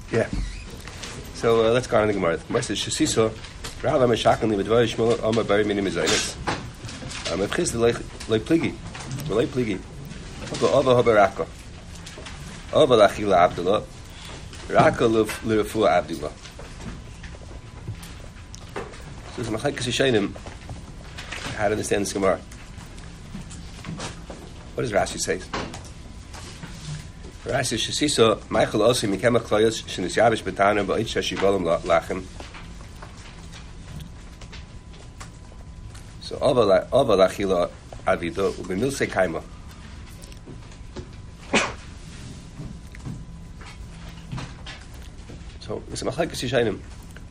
Yeah. So let's go on to the Gemara. The Gemara says, Shesiso, Rav HaMeshachon li b'dvar Shmuel Omer Bari Mini Mezainis. Mebchis loy pligi. Loy pligi. Ova hoba raka. Ova lachila Abdullah. Raka l'refua Abdullah. So it's a machlekes Yishayim how to understand this Gemara. What does Rashi say? Rashi Shesiso Michael Osi Mikemach Kloyos Shenis Yavish Betana Ba'it Shashivolim Lachem. So Ova Lachila Avido Ubimilse Kaima. So it's a machlekes Yishayim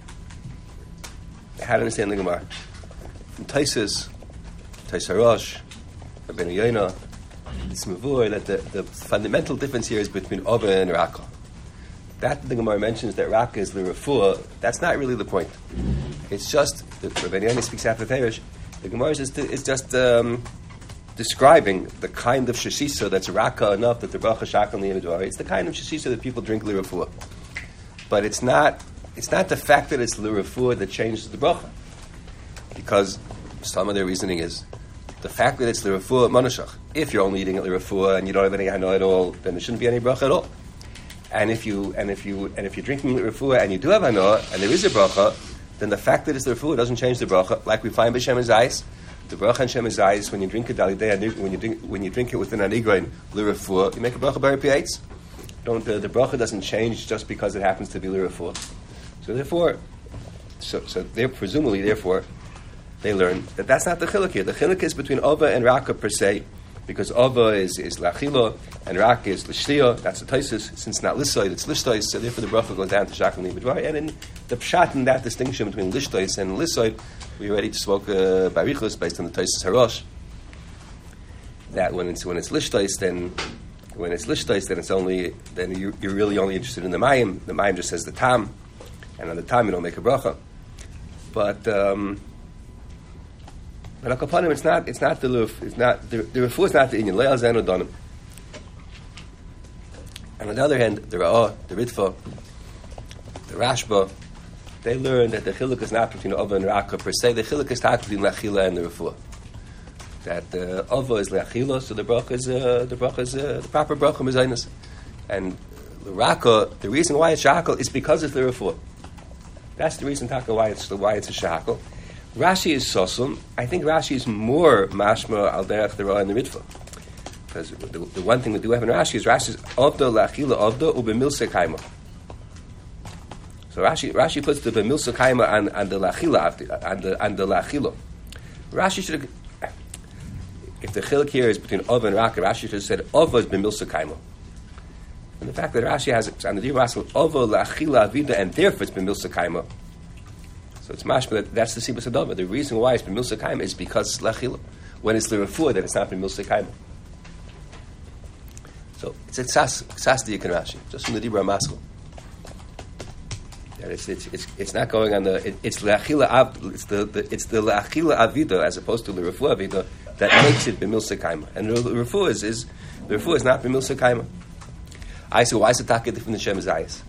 how to understand the Gemara. From Taisus, Taisarosh, Rabbeinu Yonah, it's mavur that the fundamental difference here is between Ova and Raka. That the Gemara mentions that Raka is the refuah. That's not really the point. It's just that Rabbeinu Yonah speaks after Teresh. The Gemara is just describing the kind of shesisa that's Raka enough that the bracha shakal niyamidvar. It's the kind of shesisa that people drink l'refuah. But it's not the fact that it's l'refuah that changes the bracha. Because some of their reasoning is the fact that it's l'refuah manashach. If you're only eating it l'refuah and you don't have any hano at all, then there shouldn't be any bracha at all. And if you're drinking l'refuah and you do have hano and there is a bracha, then the fact that it's l'refuah doesn't change the bracha. Like we find b'shem hazayis, the bracha and shem hazayis when you drink it when you drink it within an igrain l'refuah, you make a bracha b'ari pi'etz. The bracha doesn't change just because it happens to be l'refuah. So therefore, they're presumably therefore. They learn that that's not the chiluk here. The chiluk is between Ova and Raka per se, because Ova is lachilo and Raka is l'shtiya. That's the taisus. Since it's not lissoid, it's lishtois. So therefore, the bracha goes down to shakal niyamidvar. And in the pshat in that distinction between lishtois and lissoid, we already spoke barichus based on the taisus harosh. That when it's lishtois, then you're really only interested in the mayim. The mayim just says the tam, and on the tam you don't make a bracha. But akapanim, it's not the luf. It's not the refuah is not the inyan. Le'al zenu donim. And on the other hand, the Ra'ah, the Ritva, the Rashba, they learn that the chiluk is not between Ova and Raka per se. The chiluk is not between Lachila and the refuah. That the Ova is Lachila, so the bracha is the proper bracha mezainis. And the Raka, the reason why it's shakal is because it's the refuah. That's the reason why it's a shakal. Rashi is sosum. I think Rashi is more mashma al derech the Ra'ah and the Ritva. Because the one thing we do have in Rashi is avda lachila avda ubemilse kaima. So Rashi puts the bemilse kaima on the lachila on the lachila. Rashi should have, if the chiluk here is between Ova and Raka, Rashi should have said Ova is bemilse kaima. And the fact that Rashi has it on the Dirasel Ova lachila avida and therefore it's bemilse kaima. So it's mashma that's the sibus adava. The reason why it's b'milsa kaima is because it's lachila. When it's the refuah, that it's not b'milsa kaima. So it's ksas diyak and Rashi, just from the Dibra Maskell. That it's not going on it's lachila it's the lachila avida as opposed to the refuah avida that makes it b'milsa kaima. And the refuah is not b'milsa kaima. I say why is the taka different than Shem Zayis?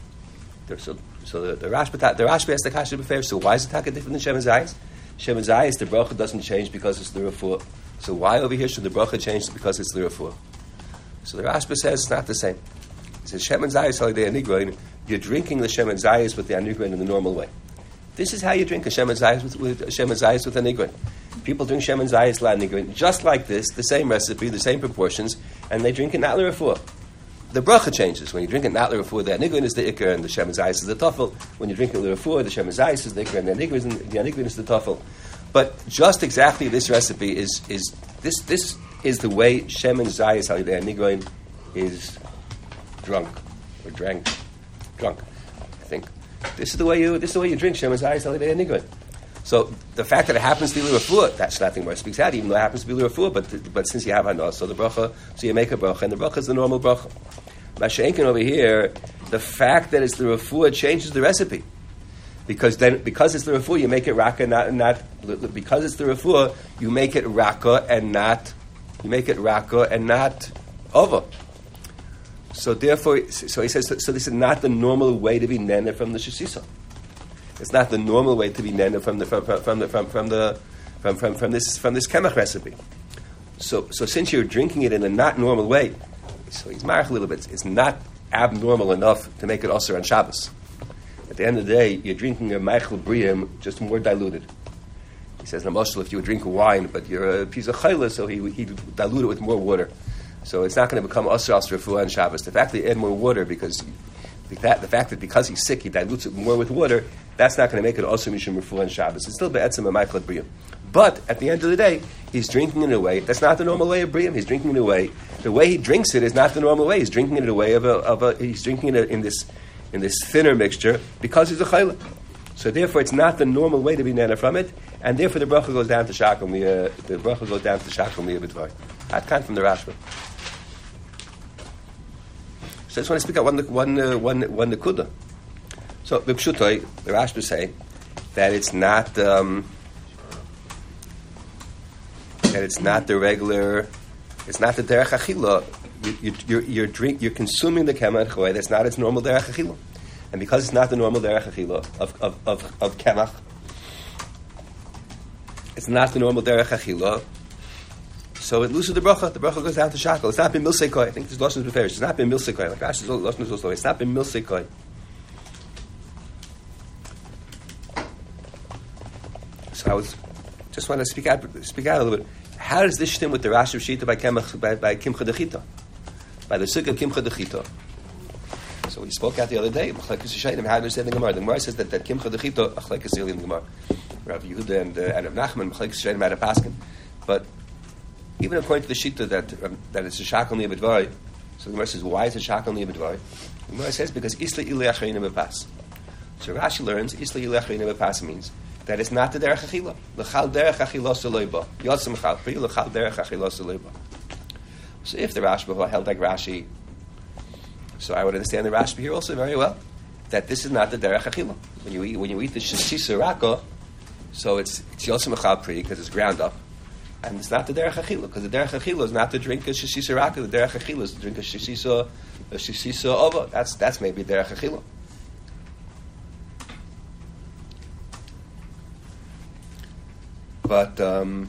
So the Rashba has the kasha b'fair. So why is the taka different than Shem Zayis? Shem Zayis, the bracha doesn't change because it's the refuah. So why over here should the bracha change because it's the refuah? So the Rashba says it's not the same. He says Shem Zayis halidei anigrain. You're drinking the Shem Zayis with the anigrain in the normal way. This is how you drink a Shem Zayis with Shem Zayis with anigrain. People drink Shem Zayis la anigrain just like this, the same recipe, the same proportions, and they drink it not the refuah. The bracha changes. When you drink it not l'refuah, the anigrain is the ikar and the shem zayis is the tafel. When you drink it l'refuah, the shem zayis is the ikar and the anigrain is the tafel. But just exactly this recipe is the way shem and zayis halidei anigrain is drunk. I think this is the way you drink shem and zayis halidei anigrain. So the fact that it happens to be l'refuah, that's nothing more speaks out, even though it happens to be l'refuah, but since you have hana, so the bracha, so you make a bracha, and the bracha is the normal bracha. Mashenkin over here, the fact that it's the refuah changes the recipe. Because it's the refuah, you make it raka, not because it's the refuah, you make it raka and not ova. So therefore, so he says, so this is not the normal way to be nene from the shesisa. It's not the normal way to be nene from this kemach recipe. So since you're drinking it in a not normal way, so he's marach a little bit. It's not abnormal enough to make it also on Shabbos. At the end of the day, you're drinking a Meichel Briam, just more diluted. He says, Namashal, if you would drink wine, but you're a piece of chayla, so he dilute it with more water. So it's not going to become Asr Asr Refuah on Shabbos. The fact that he add more water, because the fact that because he's sick, he dilutes it more with water, that's not going to make it Asr Mishum Refuah on Shabbos. It's still Be'etzim a Meichel Briam. But at the end of the day, he's drinking in a way that's not the normal way of Briam. He's drinking in a way. The way he drinks it is not the normal way. He's drinking it in a way he's drinking it in this thinner mixture because he's a chayla. So therefore, it's not the normal way to be nana from it, and therefore the bracha goes down to shakel miyah. The bracha goes down to shakel miyah b'dvar. That kind from the Rashba. So I just want to speak out one nekuda. So b'pshutai, the Rashba say that it's not the regular. It's not the derech achila. You're consuming the kemach choy. That's not its normal derech achila, and because it's not the normal derech achila of kemach, it's not the normal derech achila. So it loses the bracha. The bracha goes down to shakel. It's not been milsei koy. I think this lashon is beferish. It's not been milsei koy. Like Rashi's lashon is also. It's not been milsei koy. So I just want to speak out a little bit. How does this stem with the Rashi of Shita by Kimcha Dechita? By the Sukkah of Kimcha Dechita. So we spoke out the other day, how to understand the Gemara. The Gemara says that Kimcha Dechita, Achlekes in the Gemara. Rav Yehuda and Rav Nachman, Achlekes Shayim out of Paskin. But even according to the Shita that it's a Shakel Niyah B'dvari, so the Gemara says, why is it Shakel Niyah B'dvari? The Gemara says, because Isla Ilei Achreinim B'pas. So Rashi learns, Isla Ilei Achreinim B'pas means that it's not the derech achila. L'chal derech achila seloiba. Yotzim chal pri l'chal derech achila seloiba. So if the Rashba held like Rashi, so I would understand the Rashba here also very well, that this is not the derech achila. When you eat the shesisa raka, so it's yotzim chal pri because it's ground up, and it's not the derech achila because the derech achila is not to drink a shesisa raka. The derech achila is to drink a shesisa ova. That's maybe derech achila. But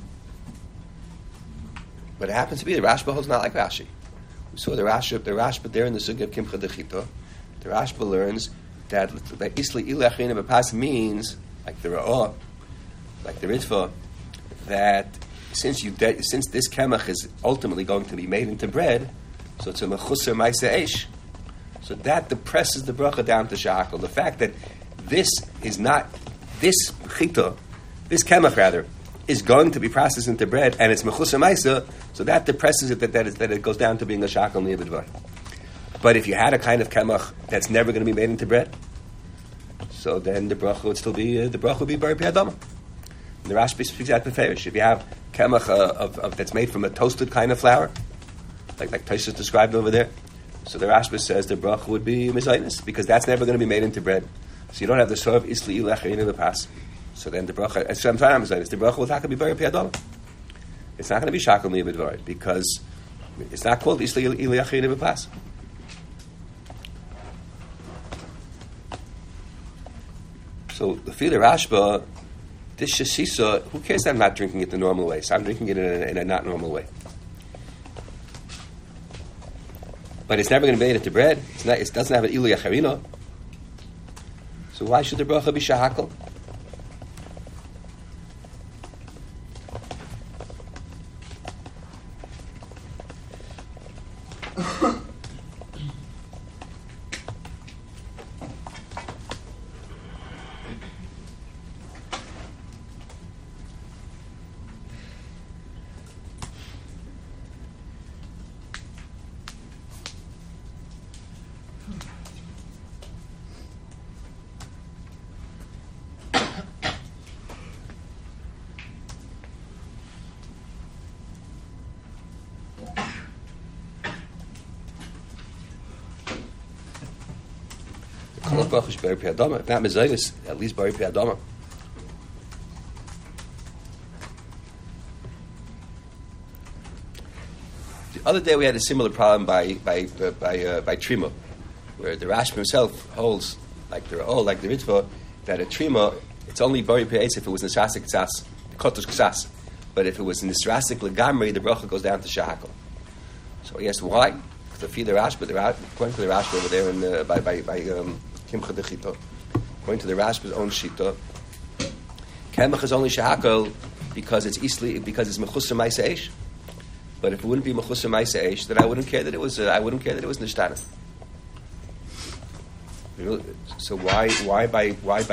it happens to be the Rashba holds not like Rashi. We saw the Rashba there in the Sugya of Kimcha Dechita. The Rashba learns that Isli Ilachin B'pas means, like the Ra'ah, like the Ritva, that since this kemach is ultimately going to be made into bread, so it's a mechusar ma'aseh eish. So that depresses the bracha down to shakel. The fact that this is not this chita, this kemach rather, is going to be processed into bread, and it's mechusar ma'aseh, so that depresses it that it goes down to being a shakel niyah b'dvar. But if you had a kind of kemach that's never going to be made into bread, so then the bracha would still be the bracha would be bar pi'adama. The Rashbi speaks out beferish. If you have kemach of that's made from a toasted kind of flour, like Tosfos described over there, so the Rashbi says the bracha would be mizaynis because that's never going to be made into bread. So you don't have the sort of isli ilach in the past. So then the bracha, the bracha will not be bar pi'adama. It's not going to be shakel niyah b'dvar because it's not called isli ilach in the past. So the Fili Rashba, this shesisa, who cares that I'm not drinking it the normal way? So I'm drinking it in a not normal way. But it's never going to be made into bread. It doesn't have an ilu yacharina. So why should the bracha be shahakal? If not mezainis, at least bari pi'adama. The Other day we had a similar problem by trima, where the Rashba himself holds, like the Ritva, that a trima, it's only bari pe'etz if it was nisrasik ksas, kotush ksas. But if it was nisrasik legamri, the bracha goes down to shahakol. So he asked why? Because the Rashba, according to the Rashba over there by Kimcha Dechito, according to the Rashba's own shita, kemach is only shahakol because it's mechusar ma'aseh eish. But if it wouldn't be mechusar ma'aseh eish, then I wouldn't care that it was nishtana. So why by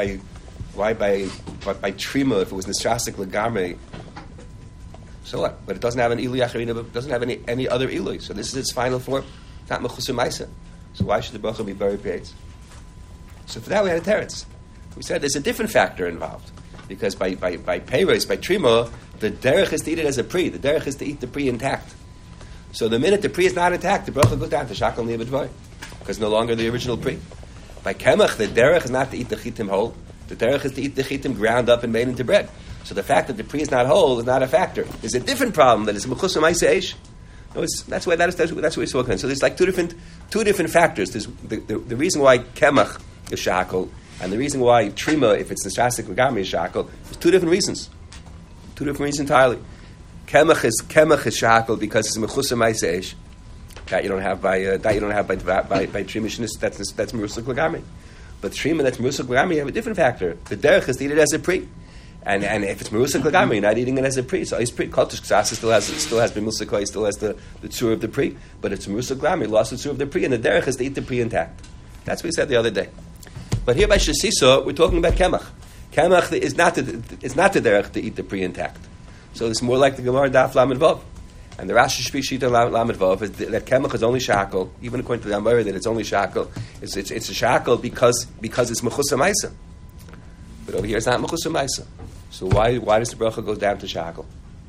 trima if it was nisrasik legamri? So what? But it doesn't have an ilu yacharina, it doesn't have any other ilu. So this is its final form. It's not mechusar ma'aseh. So why should the bracha be bari pe'etz? So for that we had a teretz. We said there's a different factor involved. Because by peiros, by trima, the derech is to eat it as a pri. The derech is to eat the pri intact. So the minute the pri is not intact, the bracha goes down to shakal niyabadvai. Because no longer the original pri. By kemach, the derech is not to eat the chitim whole. The derech is to eat the chitim ground up and made into bread. So the fact that the pri is not whole is not a factor. There's a different problem that is mechusar ma'aseh eish. No, that's what we're talking about. So there's like two different factors. There's the reason why kemach is shakal, and the reason why trima, if it's nisrasik legamri, is shakal, is two different reasons. Two different reasons entirely. Kemach is shakal because it's mechusar ma'aseh eish. That you don't have by trima that's merusik legamri. But trima that's merusik legamri, you have a different factor. The derech is to eat it as a pri. And if it's merusik legamri, you're not eating it as a pri. So his pri kotush ksasa still has been musika, still has the tzur of the pri, but it's merusik legamri, lost the tzur of the pri, and the derech is to eat the pri intact. That's what we said the other day. But here by shesisa, we're talking about kemach. Kemach is not the derech to eat the pri intact. So it's more like the Gemara Daf Lamed Vav. And the Rashi Shita Lamed Vav is that kemach is only shakal, even according to the Amar that it's only shakal. It's a shakal because it's mechusar ma'aseh. But over here it's not mechusar ma'aseh. So why does the bracha go down to shakal?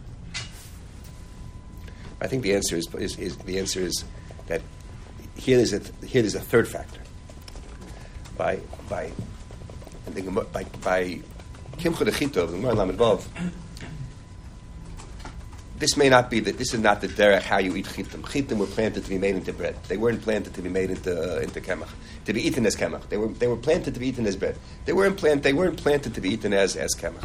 I think the answer is that here there's a third factor. By Kimcha Dechito of the Gemara Lamed Vav, this may not be this is not the derech how you eat chitim. Chitim were planted to be made into bread. They weren't planted to be made into kemach, to be eaten as kemach. They were planted to be eaten as bread. They weren't planted to be eaten as kemach.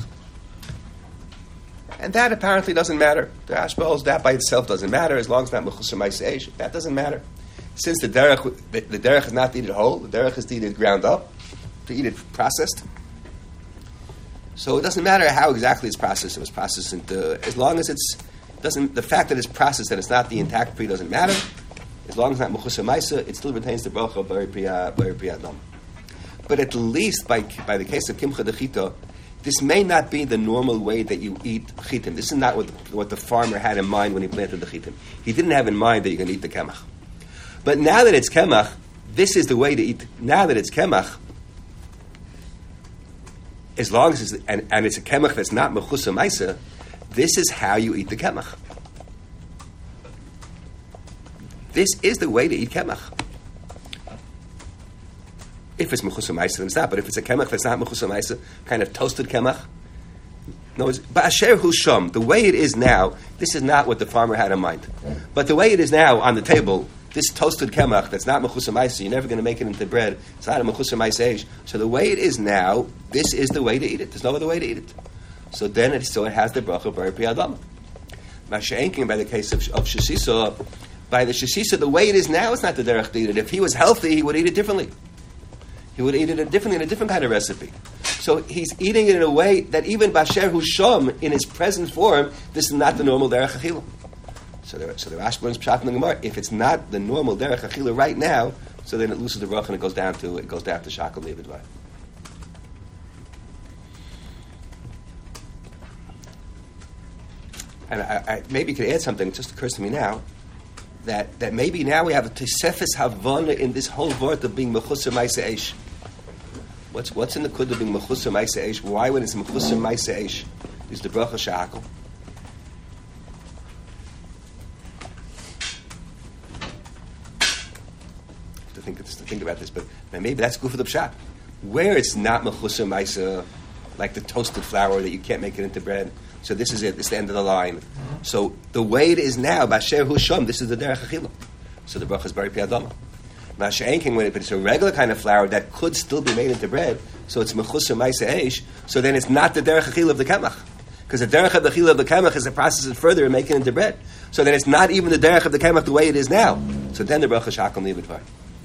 And that apparently doesn't matter. The Rashba holds that by itself doesn't matter as long as it's not mechusar ma'aseh eish. That doesn't matter. Since the derech is not to eat it whole, the derech is to eat it ground up, to eat it processed. So it doesn't matter how exactly it's processed. It was processed into, as long as the fact that it's processed and it's not the intact pri doesn't matter. As long as it's not mechusar ma'aseh, it still retains the bracha of bari pri adam. But at least by the case of Kimcha Dechito, this may not be the normal way that you eat chitim. This is not what the farmer had in mind when he planted the chitim. He didn't have in mind that you're going to eat the kemach. But now that it's kemach, this is the way to eat. Now that it's kemach, as long as it's and it's a kemach that's not mechusar ma'aseh, this is how you eat the kemach. This is the way to eat kemach. If it's mechusar ma'aseh, then it's not. But if it's a kemach that's not mechusar ma'aseh, kind of toasted kemach, no, it's ba'asher hu sham. The way it is now, this is not what the farmer had in mind. But the way it is now on the table, this toasted kemach that's not mechusar ma'aseh, you're never going to make it into bread. It's not a mechusar ma'aseh. So the way it is now, this is the way to eat it. There's no other way to eat it. So then it has the bracha bari pri adam. Masha'enkin, by the case of shesisa, by the shesisa, the way it is now, it's not the derech to eat it. If he was healthy, he would eat it differently. He would eat it differently in a different kind of recipe. So he's eating it in a way that even Basher Husham, in its present form, this is not the normal derech achila. So the Rashi learns pshat in the Gemara. If it's not the normal derech achila right now, so then it loses the bracha and it goes down to shakal le'vidvai. And I maybe could add something. It just occurs to me now that maybe now we have a tesefes havana in this whole word of being mechusar ma'aseh eish. What's in the kud of being mechusar ma'aseh eish? Why, when it's mechusar ma'aseh eish, is the bracha shakal? To think about this, but maybe that's good for the pshat. Where it's not mechusar ma'aseh, like the toasted flour that you can't make it into bread. So this is it. This is the end of the line. So the way it is now, Basher Husham, this is the derech achila. So the bracha is bari pi adama. Masha Enking, but it's a regular kind of flour that could still be made into bread, so it's mechusar ma'aseh eish, so then it's not the derech achila of the kemach. Because the derech achila of the kemach is to process it further and make it into bread. So then it's not even the derech of the kemach the way it is now. So then the bracha shakam li'bidvar.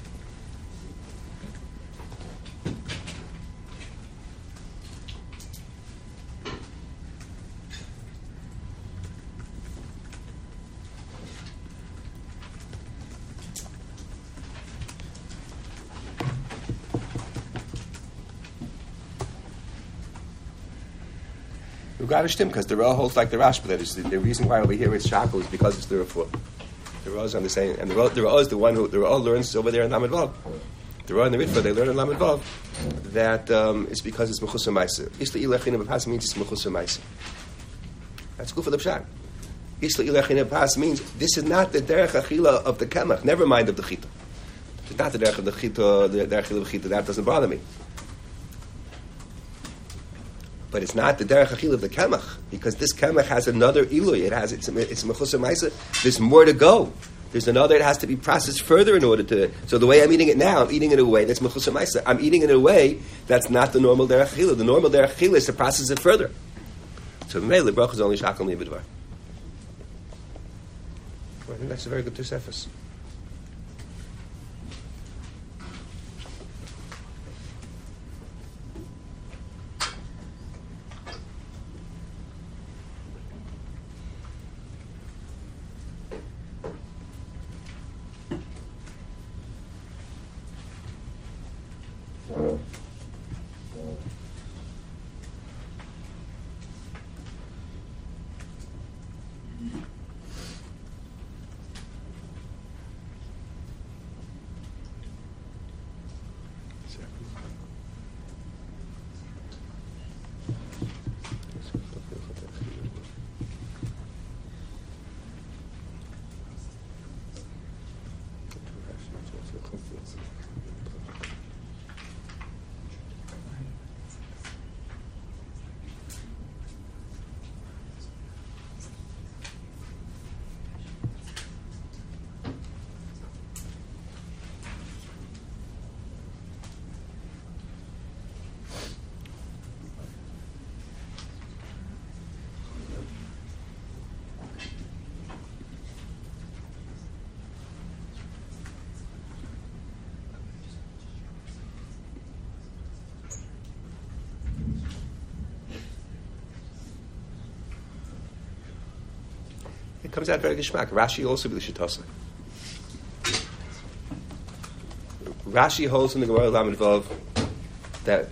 Because the Ra holds like the Rashba. That is the reason why over here it's shackle is because it's the Rafur. The Ra is on the same, and the Ra is the one who the Ra learns over there in Lamed Vav. The Ra and the Ritva they learn in Lamed Vav that it's because it's mechusar ma'aseh. Isla ilechina b'pas means it's mechusar ma'aseh. That's good for the pshat. Isla ilechina b'pas means this is not the derech achila of the kemach. Never mind of the chita. It's not the derech of the chita. The derech achila of the chita that doesn't bother me. But it's not the derech achila of the kemach, because this kemach has another ilui. It's mechusar ma'aseh. There's more to go. There's another. It has to be processed further in order to. So the way I'm eating it now, I'm eating it in a way that's mechusar ma'aseh. I'm eating it in a way that's not the normal derech achila. The normal derech achila is to process it further. So the bracha is only shakal li'bidvar. I think that's a very good Tosefos. It comes out very geschmack. Rashi also be the shitasa. Rashi holds in the Gemara Lamed Vav that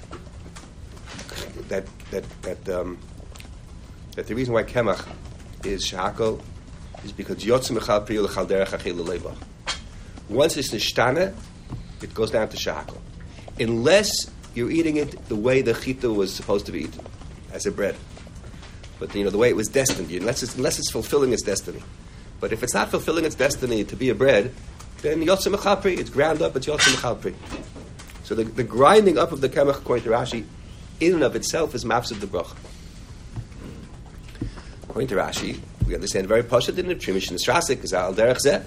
the reason why kemach is shakal is because yotzim echal priyu l'chal derech achil l'leibach. Once it's nishtana, it goes down to shakal, unless you're eating it the way the chita was supposed to be eaten, as a bread. But the way it was destined, unless it's fulfilling its destiny. But if it's not fulfilling its destiny to be a bread, then yotzim echal pri, it's ground up, it's yotzim echal pri. So the grinding up of the kemach, according to Rashi, in and of itself is mafsid the bracha. According to Rashi, we understand very pashut in the Trimish and Strasik is al derech zeh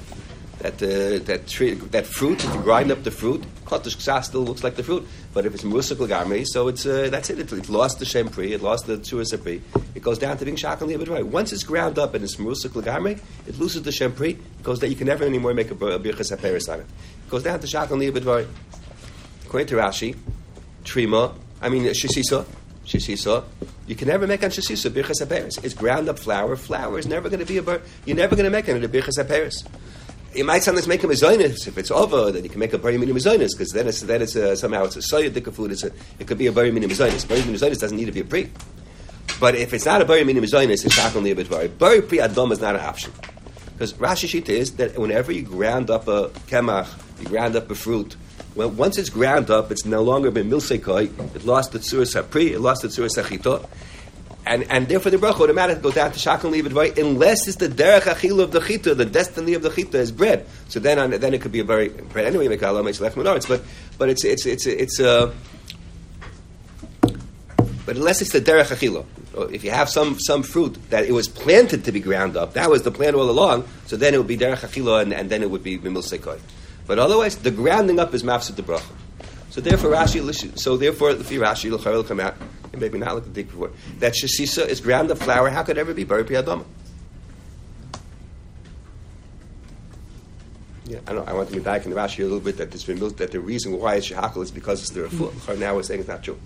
that fruit. If you grind up the fruit, kotush ksas still looks like the fruit. But if it's musak lagamri, so it's that's it. It lost the shem pri, it lost the tzuras pri. It goes down to being shakal li'bidvar. Once it's ground up and it's musak lagamri, it loses the shem pri. It goes down. You can never anymore make a birchas haperes on it. It goes down to shakal li'bidvar. According to Rashi, shisisa. You can never make on shisisa birchas haperes. It's ground up flour. Flour is never going to be you're never going to make it a birchas haperes. You might sometimes make a mezainis. If it's over, then you can make a bari mini mezainis, because then it's somehow it's a soya dika food. It could be a bari mini mezainis. Bari mini mezainis doesn't need to be a pri. But if it's not a bari mini mezainis, it's shakal li'bidvar. Bari pri adom is not an option, because Rashi shita is that whenever you ground up a kemach, you ground up a fruit. Well, once it's ground up, it's no longer been milsekoi. It lost the tzuras hapri. It lost the tzuras hachito. And therefore the bracha automatically goes down to shakal li'bidvar, unless it's the derech achila of the chita, the destiny of the chita is bread. So then it could be a very bread anyway. Make Allah makes lech menorah. But it's but unless it's the derech achila, So if you have some fruit that it was planted to be ground up, that was the plan all along, so then it would be derech achila, and then it would be mimil sekoi. But otherwise, the grounding up is mafsid the bracha. So therefore, if Rashi will come out, and maybe not look at the deep before, that shesisa is ground up flour. How could it ever be bari pri adama? Yeah, I want to be back in Rashi a little bit that that the reason why it's shehakal is because it's the refuah. Now we're saying it's not true.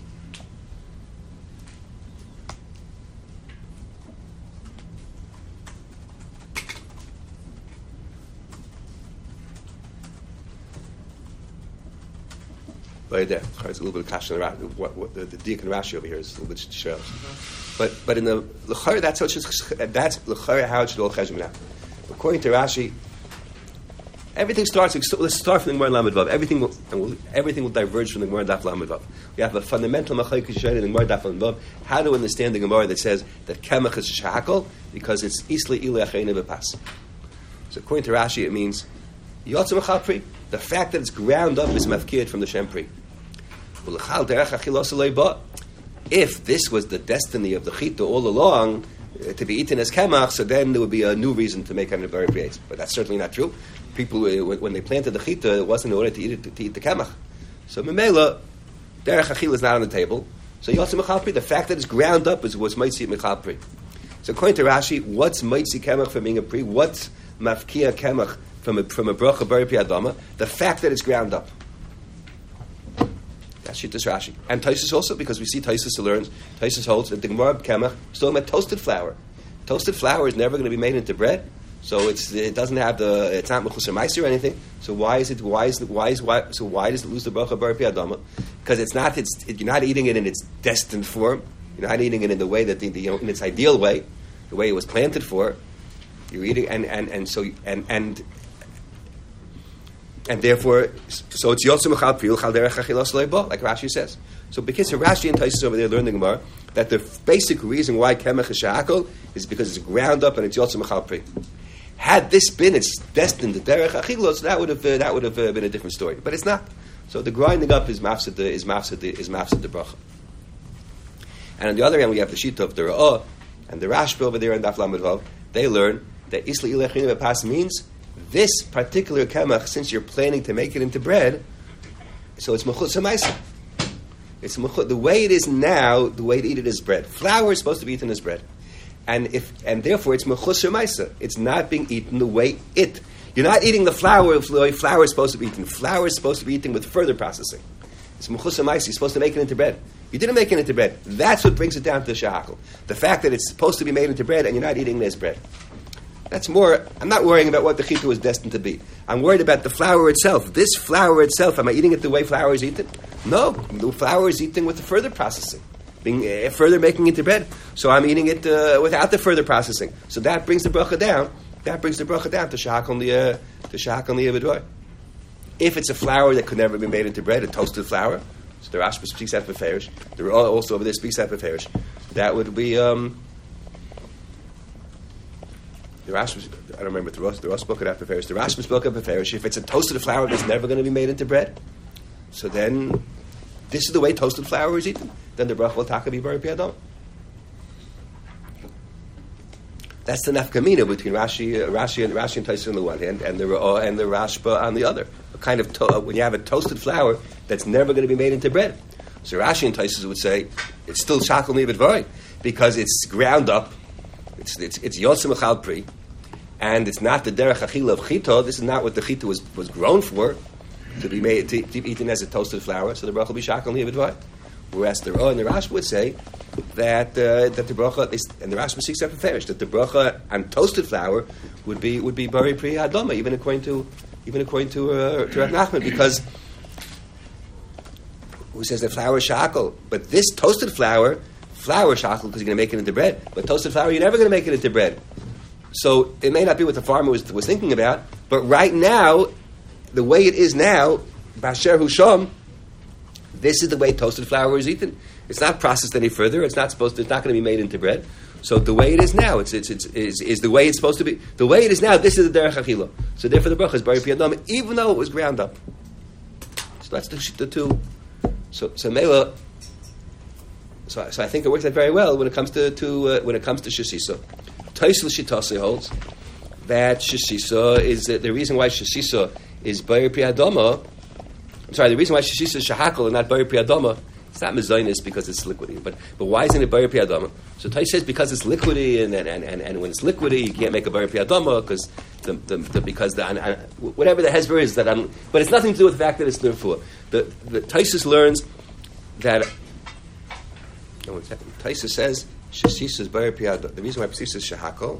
Right there, it's a little bit of kasha. What the deacon Rashi over here is a little bit shell. But in the l'chayr, that's l'chayr how it should all cheshbon now. According to Rashi, everything starts. Let's start from the Gemara Lamed Vav. Everything will diverge from the Gemara Daf Lamed Vav. We have a fundamental machlokes in the Gemara Daf Lamed Vav. How to understand the Gemara that says that kemach is shehakol because it's isli ilei achreinu b'pas. So according to Rashi, it means yotzim achal pri. The fact that it's ground up is mafkid from the shem pri. If this was the destiny of the chita all along, to be eaten as kemach, so then there would be a new reason to make it a bari pri. But that's certainly not true. People, when they planted the chita, it wasn't in order to eat the kemach. So memela, derech achil is not on the table. So yotzim achal pri, the fact that it's ground up is what's mitzi mechal pri. So according to Rashi, what's mitzi kemach from being a pri? What's mafkia kemach from a bracha bari pri adama? The fact that it's ground up. That's Shittas Rashi. And Taisus also, because we see Taisus learns, Taisus holds that the Gemara Kemach is talking about toasted flour. Toasted flour is never going to be made into bread, so it doesn't have it's not mechusar meiser or anything. So why does it lose the bracha bari pri adama? Because you're not eating it in its destined form. You're not eating it in the way that in its ideal way, the way it was planted for. You're eating and therefore, so it's yotzim achal pri l'chal derech achilas leibo, like Rashi says. So because Rashi and Taisus over there learn the Gemara that the basic reason why kemach is shehakol is because it's ground up and it's yotzim achal pri. Had this been its destined derech achilos, that would have been a different story. But it's not. So the grinding up is mafsid the bracha. And on the other hand, we have the shita of the Ra'ah and the Rashba over there in Daf Lamed Vav. They learn that isli ilei achreinu b'pas means this particular kemach, since you're planning to make it into bread, so it's mechutz ha'maisa. It's mechutz. The way it is now, the way to eat it is bread. Flour is supposed to be eaten as bread, and therefore it's mechutz ha'maisa. It's not being eaten the way it. You're not eating the flour the way flour is supposed to be eaten. Flour is supposed to be eaten with further processing. It's mechutz ha'maisa. You're supposed to make it into bread. You didn't make it into bread. That's what brings it down to the shehakol. The fact that it's supposed to be made into bread and you're not eating it as bread. That's more. I'm not worrying about what the chita was destined to be. I'm worried about the flour itself. This flour itself, am I eating it the way flour is eaten? No, the flour is eaten with the further processing, further making it into bread. So I'm eating it without the further processing. So that brings the bracha down. That brings the bracha down to shehakol liyavadoi. If it's a flour that could never be made into bread, a toasted flour, so the Rashba speaks out beferish. The Ra'ah also over there speaks out beferish. That would be. The Rashba, I don't remember if the Rashba spoke it after Farish. The Rashba spoke up Farish. If it's a toasted flour that's never going to be made into bread, so then this is the way toasted flour is eaten. Then the bracha will taka be bari pri adama. That's the nafkamina between Rashi and Taisus on the one hand, and the Ra'ah and the Rashba on the other. A kind of when you have a toasted flour that's never going to be made into bread. So Rashi and Taisus would say it's still shakol nivadvari because it's ground up. It's yotzim achal pri, and it's not the derech achila of chita. This is not what the chita was grown for, to be made to be eaten as a toasted flour. So the bracha will be shakol nivadvari. Whereas the Ra'ah and the Rashba would say that the bracha is, and the Rashba speaks up in Farish, that the bracha on toasted flour would be bari pri adama, even according to Rav Nachman, because who says that flour is shakol, but this toasted flour shakol because you're going to make it into bread, but toasted flour you're never going to make it into bread. So it may not be what the farmer was thinking about, but right now, the way it is now, Basher Husham, this is the way toasted flour is eaten. It's not processed any further. It's not going to be made into bread. So the way it is now, it's the way it's supposed to be. The way it is now, this is the derech achila. So therefore, the bracha is bari pri adama, even though it was ground up. So that's the two. So Mela. So I think it works out very well when it comes to shesisa. Taisel Shitase holds that shesisa is the reason why shesisa is Bayer Priyadama. I'm sorry, the reason why shesisa is shahakal and not Bayer Priyadama. It's not mezainis because it's liquidy, but why isn't it Bayer Priyadama? So Tais says because it's liquidy, and when it's liquidy, you can't make a Bayer Priyadama because whatever the hezber is that but it's nothing to do with the fact that it's nirfua. The Taisus learns that. No, 1 second. Taisus says shesisa is Bayer Priyadama. The reason why shesisa is shahakal.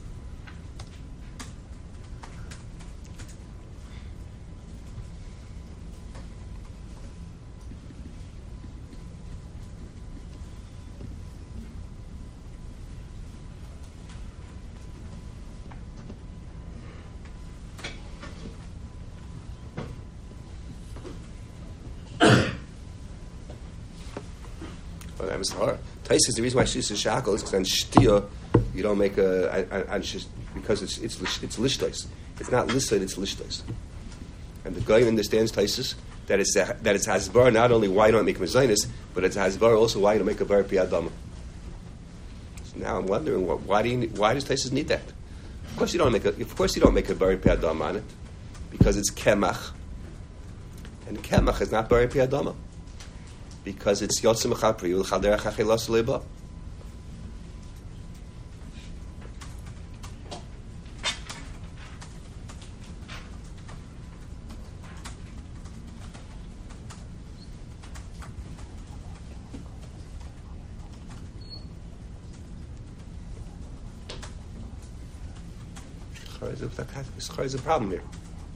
Tais is the reason why she's a shackle is because on shtia you don't make because it's lishtais. It's not listed, it's lishtais. And the guy understands Taisus that it's hasbar not only why you don't make mezainis, but it's hasbar also why you don't make a bar piyadama. So now I'm wondering why does Taisus need that? Of course you don't make a bar piyadama on it because it's kemach, and kemach is not bar piyadama. Because it's yotzim chapri ulchaderach achilas leba. There's a problem here.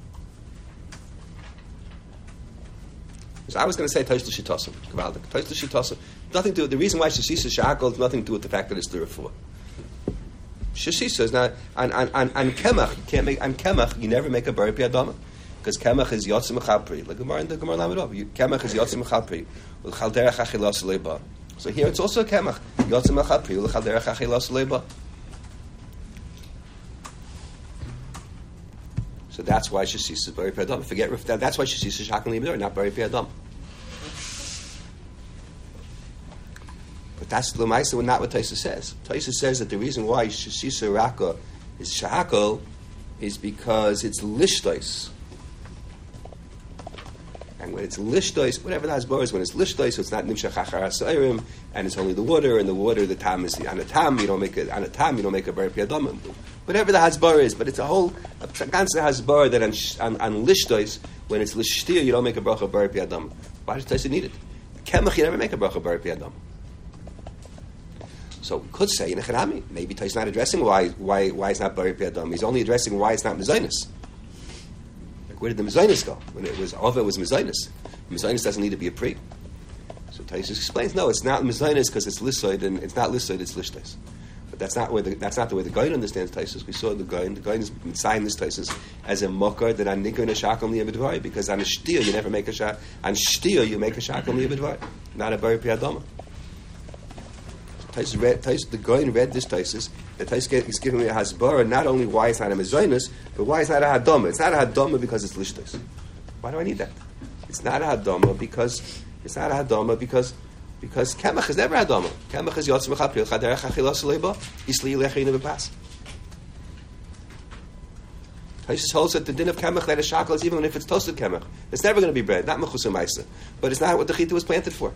So I was going to say Tosh L'Shitasim, Gavaldik. Tosh L'Shitasim, nothing to do. The reason why Shesisa Shakal has nothing to do with the fact that it's the refuah. Shesisa is not on Kemach. You can't make on Kemach. You never make a Bari Piyadama because Kemach is Yotzim Chapri. Like Gemara in the Gemara Lamadov, Kemach is Yotzim Chapri. L'Chalderach Achilas Leiba. So here it's also Kemach Yotzim Chapri. L'Chalderach Achilas Leiba. So that's why Shesisa is Bari Piyadama. Forget that's why Shesisa Shakal Leiba, not Bari Piyadama. But that's L'maisa, not what Taisa says. Taisa says that the reason why Shesisa Raka is Shakal is because it's lishtais. And when it's lishtais, whatever the hasbar is, when it's lishtais, so it's not nimshach achar ha'seirim, and it's only the water the tam is on a tam. You don't make a bar piyadama. Whatever the hasbar is, but it's a ganze hasbar that on lishtais, when it's lishtir, you don't make a bracha bar piyadama. Why does Taisa need it? Kemach, you never make a bracha bar piyadama. So we could say in a Chanami, maybe Taisa not addressing why it's not Bari Piyadam. He's only addressing why it's not Mezainis. Like where did the Mezainis go? When it was Ova, it was Mezainis. Mezainis doesn't need to be a pre. So Taisa explains, no, it's not Mezainis because it's Lissoid, and it's not Lissoid, it's Lishtais. But that's not the way the Gaon understands Taisa. We saw the Gaon is signing this Taisa as a mocker that on Nikon a Shakal Niyabidvai, because on a Shtir you never make a Shakal, on Shtir you make a Shakal Niyabidvai, not a Bari Piyadam. The Goyin read this Taisus. The Taisus is giving me a hasbara not only why it's not a mezainis, but why it's not a hadama. It's not a hadama because it's lishtais. Why do I need that? It's not a hadama because kemach is never hadama. Kemach is yotzim chapril chaderech achilas leiba isli lechina bepas. Taisus holds that the din of kemach that is shakal is even if it's toasted kemach. It's never going to be bread, not mechusam ma'isa. But it's not what the chita was planted for.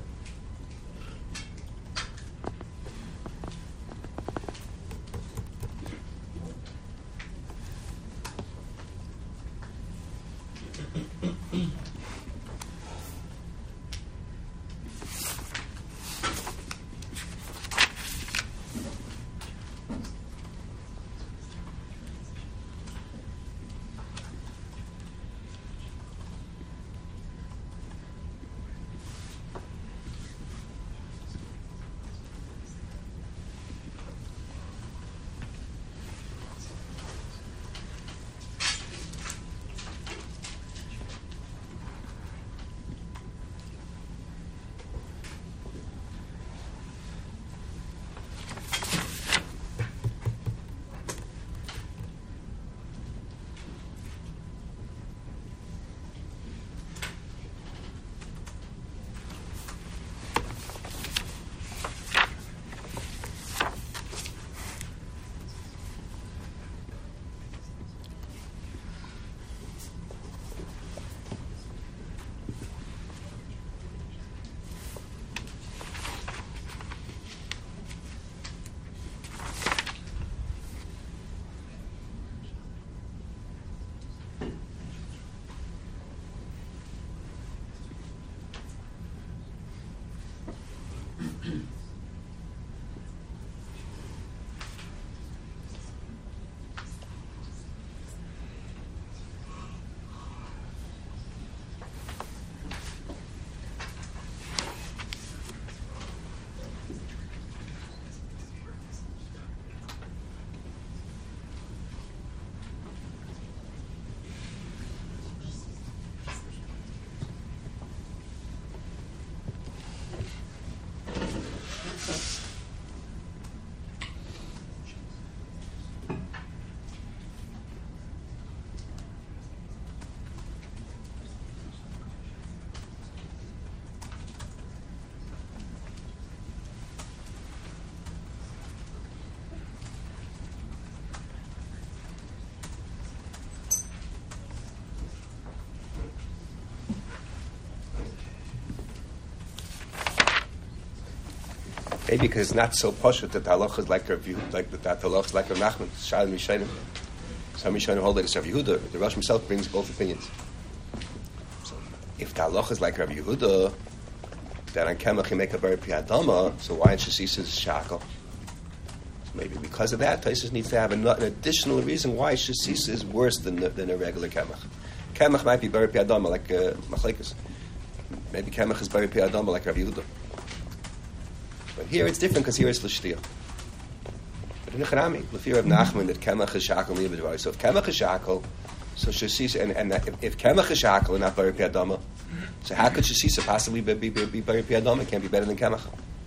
Maybe because it's not so poshut that the halacha is like Rav Yehuda, like that the halacha is like Rav Nachman. Sha'al Mishanim. Some Mishanim hold that it's Rav Yehuda. The Rosh himself brings both opinions. So if the halacha is like Rav Yehuda, then on Kemach you make a Bar Piyadama, so why in Shasisa is Shakel? Maybe because of that, Taisus needs to have an additional reason why Shasisa is worse than a regular Kemach. Kemach might be Bar Piyadama like Machlekes. Maybe Kemach is Bar Piyadama like Rav Yehuda. But here it's different because here it's L'shtiyah. But in the Chanami, L'fir of Nachman, that Kemach is Shakel Niyabadvar. So if Kemach is Shakel, so Shasisa, and if Kemach is Shakel and not Bar Piyadama, so how could Shasisa possibly be Bar Piyadama? It can't be better than Kemach.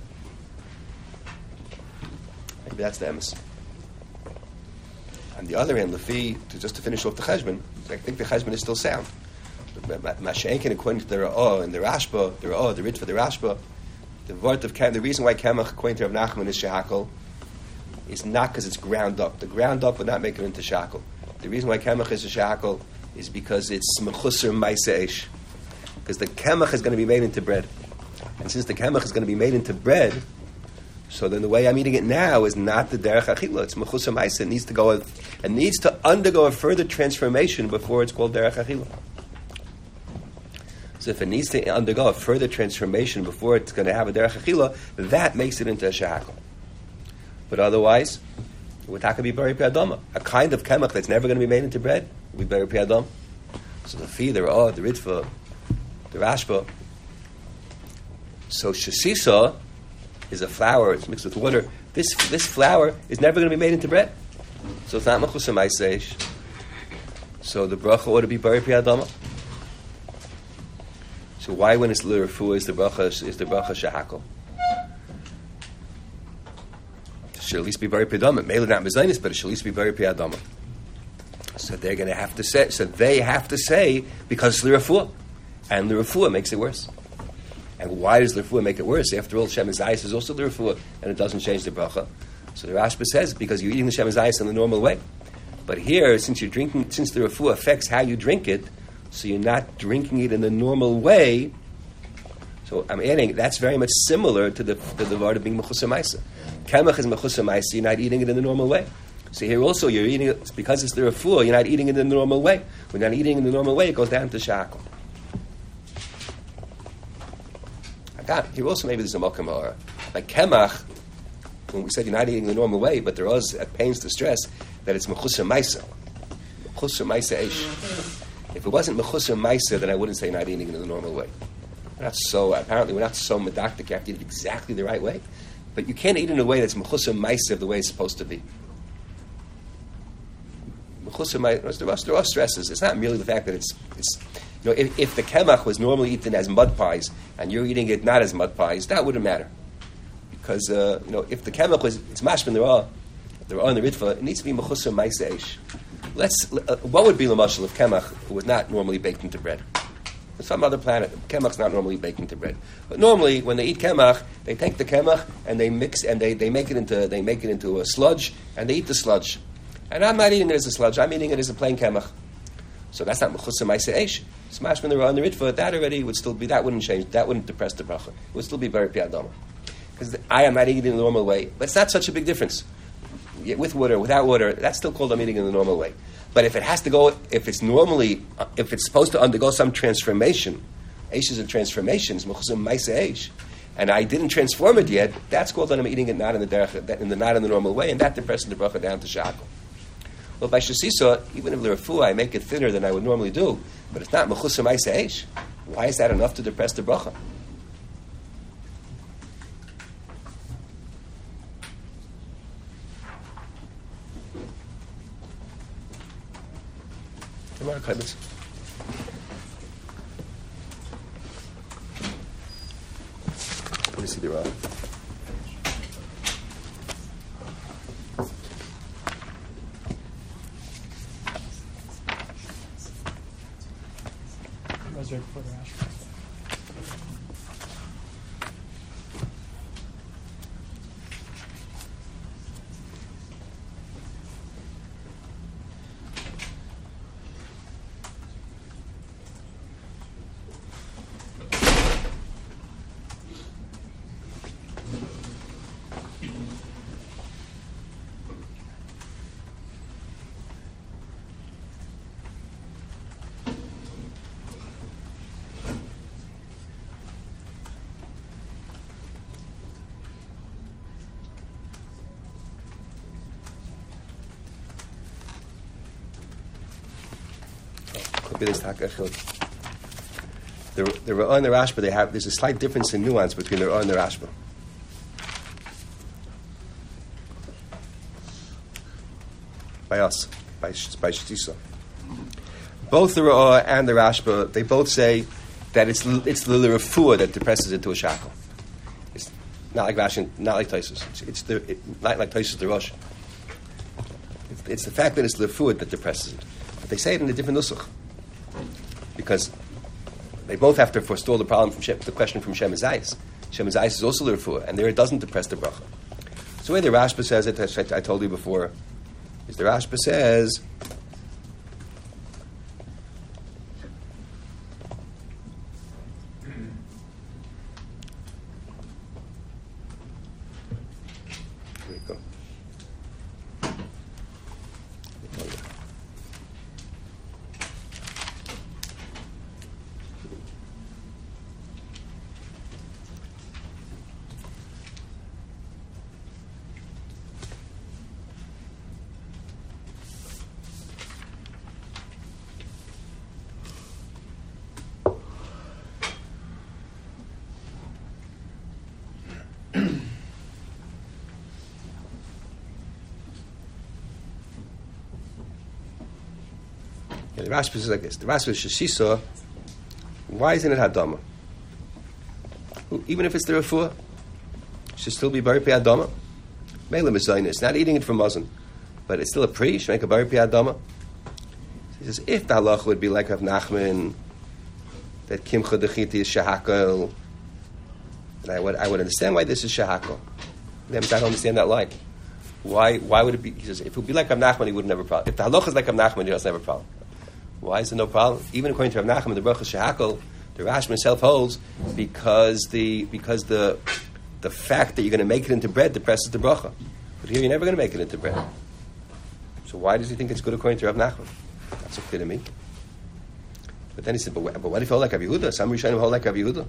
Maybe that's the emes. On the other hand, just to finish off the cheshbon, I think the cheshbon is still sound. Mashenkin, according to the Ra'ah and the Rashba, the Ritva, the Rashba, the reason why Kemach, according to Rav Nachman, is Shehakol is not because it's ground up. The ground up would not make it into Shehakol. The reason why Kemach is a Shehakol is because it's Mechusar Maisa Eish. Because the Kemach is going to be made into bread. And since the Kemach is going to be made into bread, so then the way I'm eating it now is not the derech achila. It's mechusar ma'isa. It needs to undergo a further transformation before it's called derech achila. So if it needs to undergo a further transformation before it's going to have a derech achila, that makes it into a shehakol. But otherwise, it would have to be bari piyadama. A kind of kemach that's never going to be made into bread would be bari piyadam. So the fi, the ra'ah, the ritva, the rashba. So shasisa is a flour, it's mixed with water. This flour is never going to be made into bread. So it's not mechusar ma'aseish. So the bracha ought to be bari piyadama. So why when it's l'refuah is the bracha shehakol? It should at least be bari piyadama. Maybe not mezainis, but it should at least be bari piyadama. So they're going to have to say. So they have to say because it's l'refuah, and l'refuah makes it worse. And why does the refuah make it worse? After all, Shem Zayis is also the refuah, and it doesn't change the bracha. So the Rashba says, because you're eating the Shem Zayis in the normal way. But here, since the refuah affects how you drink it, so you're not drinking it in the normal way, so I'm adding, that's very much similar to the word of being Mechusar Maisa. Kemach is Mechusar Maisa, you're not eating it in the normal way. So here also, you're eating it, because it's the refuah, you're not eating it in the normal way. When you're not eating it in the normal way, it goes down to Shehakol. Here also maybe there's a mokum ha'ara. Like kemach, when we said you're not eating the normal way, but there was at pains to stress that it's mechusar maisa. Mechusar maisa eish. If it wasn't mechusar maisa, then I wouldn't say you're not eating it in the normal way. Apparently we're not so medactic, you have to eat it exactly the right way. But you can't eat in a way that's mechusar maisa of the way it's supposed to be. Mechusar maisa, there are stresses. It's not merely the fact that it's if the kemach was normally eaten as mud pies and you're eating it not as mud pies, that wouldn't matter. Because, if the kemach it's mashman the ra'ah and the ritva, it needs to be mechusar ma'aseh eish. What would be l'mashal if kemach was not normally baked into bread? On some other planet, kemach's not normally baked into bread. But normally, when they eat kemach, they take the kemach and they mix and they make it into a sludge and they eat the sludge. And I'm not eating it as a sludge, I'm eating it as a plain kemach. So that's not mechusar ma'aseh eish. Smash when they were on the ritva, that already would still be, that wouldn't change, that wouldn't depress the bracha. It would still be bari piyadama. Because I am not eating it in the normal way, but it's not such a big difference. With water, without water, that's still called I'm eating in the normal way. But if it has to go, if it's supposed to undergo some transformation, eish is a transformation, it's mechusar ma'aseh eish, and I didn't transform it yet, that's called that I'm eating it not in the derech, not in the normal way, and that depresses the bracha down to shehakol. Well, by shasisa, even if the refuah, I make it thinner than I would normally do, but it's not mechusar ma'aseh eish. Why is that enough to depress the bracha? Come on, Clemens. Let me see the rod. Right before the Rashi. The Ra'ah and the Rashba, there's a slight difference in nuance between the Ra'ah and the Rashba. By us, by Shtisa. Both the Ra'ah and the Rashba, they both say that it's the Refuah that depresses it to a shackle. It's not like Rashi, not like Taisus. Not like Taisus the Rosh. It's the fact that it's the Refuah that depresses it. But they say it in a different nusach. Because they both have to forestall the problem from the question from Shem Zayis. Shem Zayis is also the Refuah, and there it doesn't depress the bracha. So the way the Rashba says it, as I told you before, is the Rashba says, here we go. The Rashba is like this. The Rashba is Shashisa. Why isn't it Hadama? Even if it's the Refuah, it should still be Bari Pi Hadama. Mela Mizayna. It's not eating it from Mazan, but it's still a Pri. Should make a Bari Pi Hadama. He says, if the halacha would be like Rav Nachman, that Kimcha Dechiti is Shahakal, and I would understand why this is Shahakal. I don't understand that line. Why would it be? He says, if it would be like Rav Nachman, he wouldn't have a problem. If the halacha is like Rav Nachman, he doesn't have a problem. Why is there no problem? Even according to Rav Nachman, the bracha shehakol, the Rashba himself holds because the fact that you're going to make it into bread depresses the bracha. But here you're never going to make it into bread. So why does he think it's good according to Rav Nachman? That's so clear to me. But then he said, but what if you hold like Rav Yehuda? Some Rishonim hold like Rav Yehuda.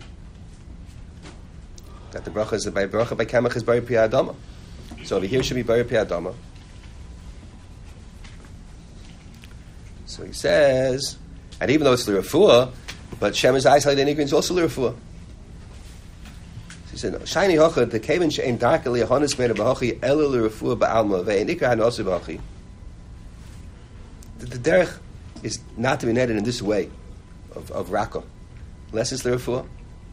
That the bracha is by kamach is bari pi adama. So over here should be bari pi adama. So he says, and even though it's the Refuah, but Shem is Zayis Halenigrin is also the Refuah. So he said, Shiny Hocha, the Kaven Shein Darkali Ahonis Mera Bahochi Elu Refuah Ba'alma Ve'enikra Hanosu Bahochi. The derech is not to be netted in this way of Raka, unless it's the Refuah.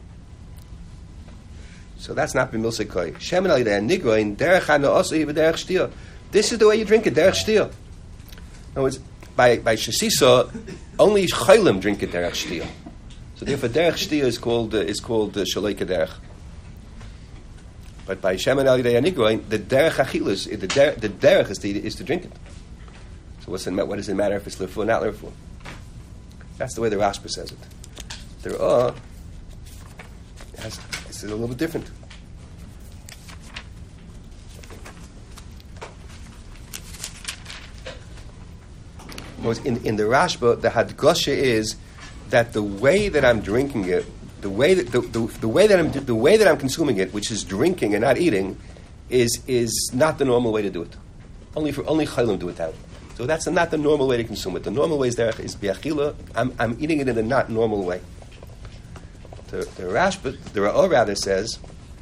So that's not b'milsei koi. Shem and Alidei Nigroin Derech Hanosu Derech Shtia. This is the way you drink it, Derech Shtia. In other words, by Shasisa, only Chaylim drink it derech shtia. So therefore, derech shtia is called shalei derech. But by Shem and Alidei Anigroin, the derech achilas, the derech is to drink it. So what does it matter if it's lefuah or not lefuah? That's the way the Rashba says it. It's a little bit different. In the Rashba, the Hadgasha is that the way that I'm drinking it, the way that I'm consuming it, which is drinking and not eating, is not the normal way to do it. Only Chaylim do it that way. So that's not the normal way to consume it. The normal way is biachila. I'm eating it in a not normal way. The Rashba, the Ra'ah rather says,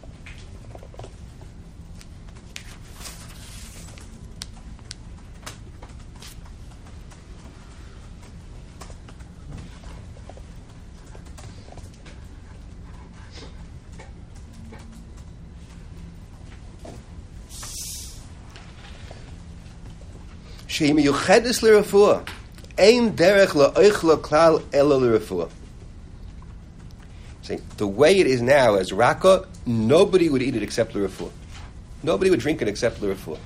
she'im yuchedes l'refuah, ein derech la'oichlo klal elo l'refuah. Saying the way it is now as raka, nobody would eat it except l'refuah. Nobody would drink it except l'refuah.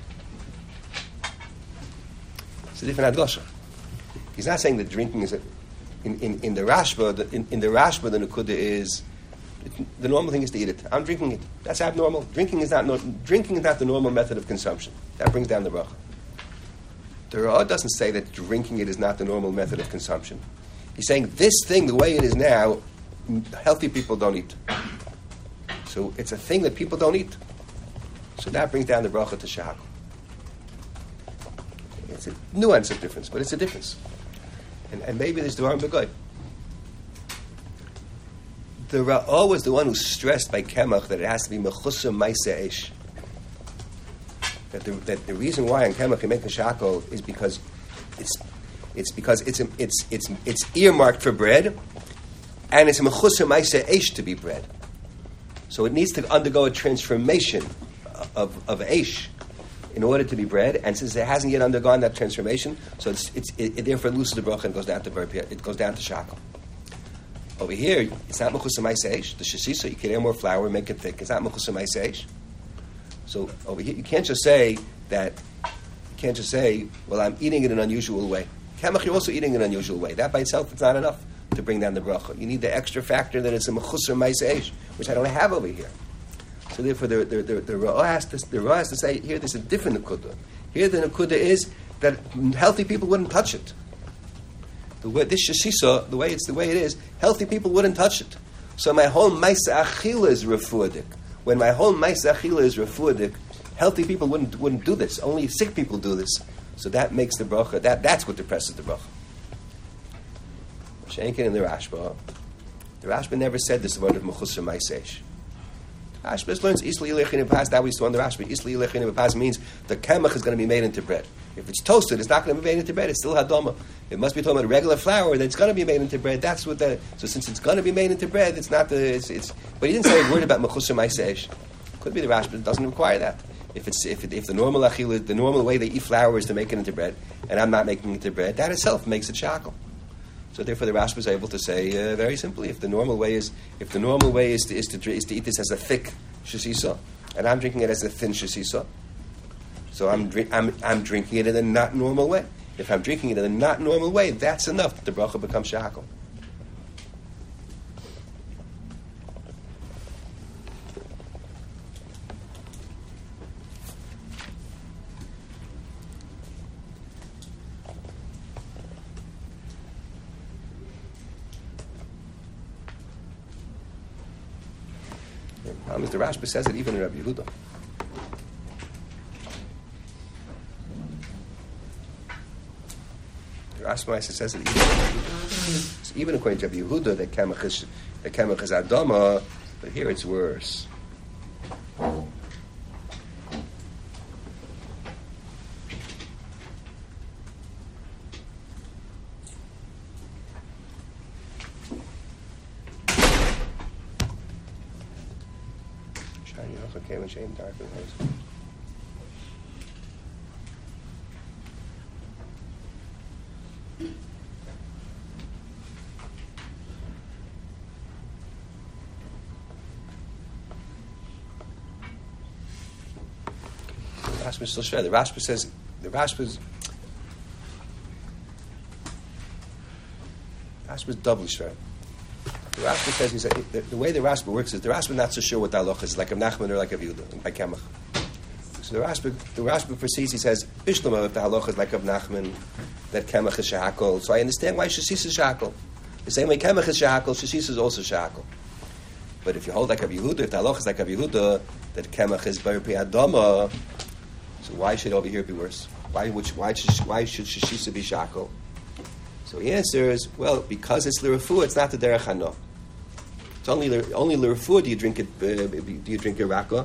It's a different adgosha. He's not saying that drinking is in the Rashba. In the Rashba, the nekuda is the normal thing is to eat it. I'm drinking it. That's abnormal. Drinking is not the normal method of consumption. That brings down the bracha. The Ra'ah doesn't say that drinking it is not the normal method of consumption. He's saying this thing, the way it is now, healthy people don't eat. So it's a thing that people don't eat. So that brings down the bracha to shahakol. It's a nuance of difference, but it's a difference. And maybe there's Dvarim Begoy. The Ra'ah was the one who stressed by Kemach that it has to be Mechusam Maisa Eish. That the reason why on Kemach you make a shackle is because it's earmarked for bread, and it's a Mechusam Maisa Eish to be bread. So it needs to undergo a transformation of Eish in order to be bread, and since it hasn't yet undergone that transformation, so it therefore loses the bracha and goes down to Berpia, it goes down to shackle. Over here, it's not Mechusam Maisa Eish. The shasisa, you can add more flour, make it thick. It's not Mechusam Maisa Eish. So over here, you can't just say, well, I'm eating it in an unusual way. Kemach, you're also eating in an unusual way. That by itself, it's not enough to bring down the bracha. You need the extra factor that it's a Mechusam Maisa Eish, which I don't have over here. So therefore, the Ra'ah has to say, here there's a different Nakuda. Here the Nakuda is that healthy people wouldn't touch it. This shasisa, the way it is, healthy people wouldn't touch it. So my whole Maisa Achila is refuadik. When my whole Maisa Achila is refuadik, healthy people wouldn't do this. Only sick people do this. So that makes the bracha, that's what depresses the bracha. Shenkin in the Rashba never said this word of Mechusar Maiseish. Rashba learns Isli Ilechin B'Paz, that we saw in the Rashba. Isli Ilechin B'Paz means the kemach is going to be made into bread. If it's toasted, it's not going to be made into bread. It's still hadoma. It must be talking about regular flour that's going to be made into bread. That's what that. So since it's going to be made into bread, it's not the. It's. But he didn't say a word about mechusar maiseish. Could be the Rashba. It doesn't require that. If the normal achila, the normal way they eat flour is to make it into bread, and I'm not making it into bread, that itself makes it shackle. So therefore, the Rashba is able to say very simply, if the normal way is to eat this as a thick shasisa, and I'm drinking it as a thin shasisa. So I'm drinking it in a not normal way. If I'm drinking it in a not normal way, that's enough that the bracha becomes shackle. The problem is the Rashba says it even in Rabbi Yehuda. Rashba says it even according to Rabbi Yehuda that kemach is adama, but here it's worse. Shiny also came and shame dark and rose. The Rashba is still shred. The Rashba says Rashba's doubly shred. The Rashba says the way the Rashba works is the Rashba not so sure what the halacha is, like a Nachman or like a Yehuda, by Kemach. So the Rashba proceeds. He says Bishlama if the halacha is like a Nachman, that Kemach is shakol. So I understand why Shasis is shakol. The same way Kemach is shakol, Shasis is also shakol. But if you hold like a Yehuda, if the halacha is like a Yehuda, that Kemach is bar adama. So why should over here be worse? Why should shishisa be shackle? So the answer is, well, because it's l'refuah, it's not the derech hano. It's only l'refuah do you drink it? Do you drink a raka?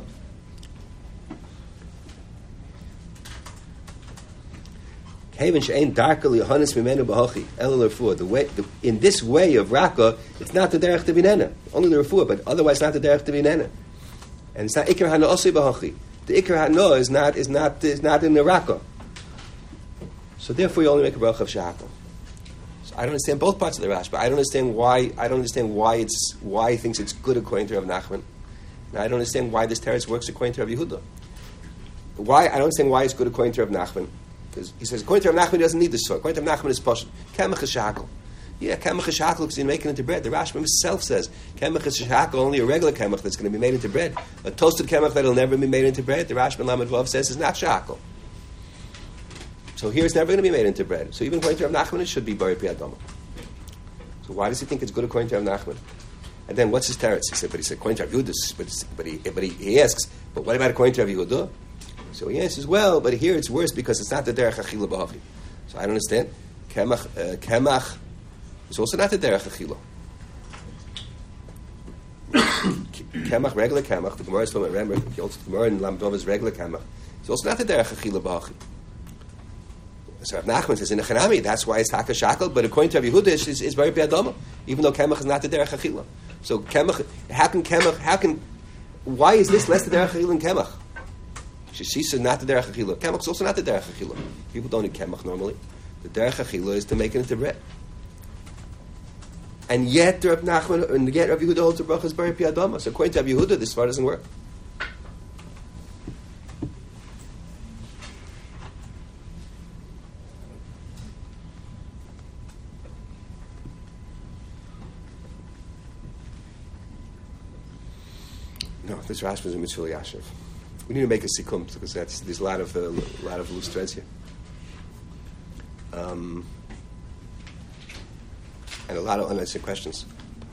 In this way of raka, it's not the derech to be nena. Only the refuah, but otherwise not the derech to be nena. And it's not ikar hano osei b'hochi. The ikar hano is not in the raka. So therefore, you only make a bracha of shahakal. So I don't understand both parts of the Rashba. I don't understand why he thinks it's good according to Rav Nachman, and I don't understand why this teretz works according to Rav Yehuda. I don't understand why it's good according to Rav Nachman, because he says according to Rav Nachman he doesn't need this sort. According to Rav Nachman it's pashut. Kemach is shahakal. Yeah, kemach is shahakal because you make it into bread. The Rashba himself says kemach is shahakal, only a regular kemach that's going to be made into bread. A toasted kemach that'll never be made into bread, the Rashba Lamed Vav says is not shahakal. So here it's never going to be made into bread. So even according to Rav Nachman, it should be bari pi adama. So why does he think it's good according to Rav Nachman? And then what's his teretz? He said according to Rav Yehuda, but he asks, but what about according to Rav Yehuda? So he answers, well, but here it's worse because it's not the derech achila b'havi. So I don't understand. Kemach is also not the derech achila. Kemach, regular kemach, the Gemara is talking about, remember, the Gemara in Lamed Vav is regular kemach. It's also not the derech achila b'achi. So Rav Nachman says in the Chanami, that's why it's taka shakel, but according to Rav Yehuda, it's very b'adama, even though kemach is not the derech achila. So kemach, why is this less the derech achila than kemach? Shishisa is not the derech achila. Kemach is also not the derech achila. People don't eat kemach normally. The derech achila is to make it into bread. And yet Rav Nachman, and yet Rav Yehuda holds the bracha is bari pi adama. So according to Rav Yehuda, this far doesn't work. No, this Rashba is a mitzvah yashiv. We need to make a sikkum because there's a lot of loose threads here. And a lot of unanswered questions.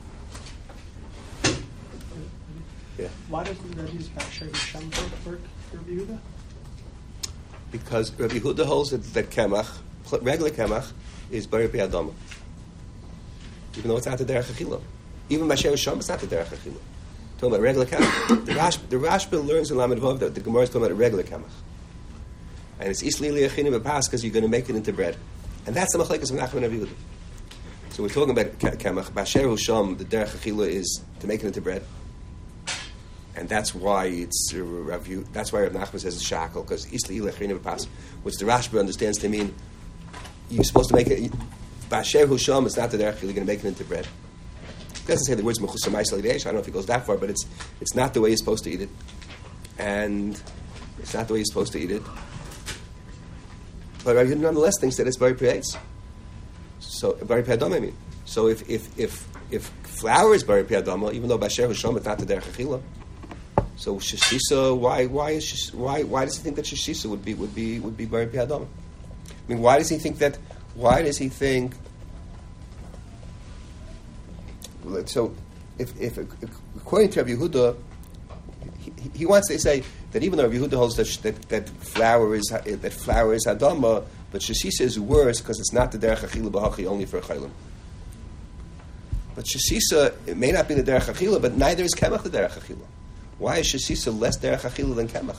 Yeah. Why doesn't Rabbi Basher Hisham work for Rabbi Yehuda? Because Rabbi Yehuda holds that kemach, regular kemach, is bari pi adama. Even though it's not the derech achila. Even Basher Hisham is not the derech achila. Talking about regular kemach. The Rashba learns in Lamed Vav that the Gemara is talking about a regular kemach. And it's isli liachinu b'pas because you're going to make it into bread. And that's the machlekes of Nachman and Rabbi Yehuda. So we're talking about kemach. Basher Husham, the derech achila is to make it into bread, and that's why it's that's why Rav Nachman says it's shakel because isli ilachinu b'pas, which the Rashba understands to mean you're supposed to make it. Basher Husham is not the derech achila, you're going to make it into bread. It doesn't say the words mechusamai salideish. I don't know if it goes that far, but it's not the way you're supposed to eat it, and it's not the way you're supposed to eat it. But Rav Yehuda nonetheless thinks that it's very piyetz. So bari piyadama, I mean. So if flour is bari piyadama, even though Basher Husham is not the derech achila, so shishisa, why does he think that shishisa would be bari piyadama? I mean, why does he think that? Why does he think? So if according to Rav Yehuda, he wants to say that even though Rav Yehuda holds that flour is adama, but shishisa is worse because it's not the derech achila b'hachi only for a chaylim. But shishisa, it may not be the derech achila, but neither is kemach the derech achila. Why is shishisa less derech achila than kemach?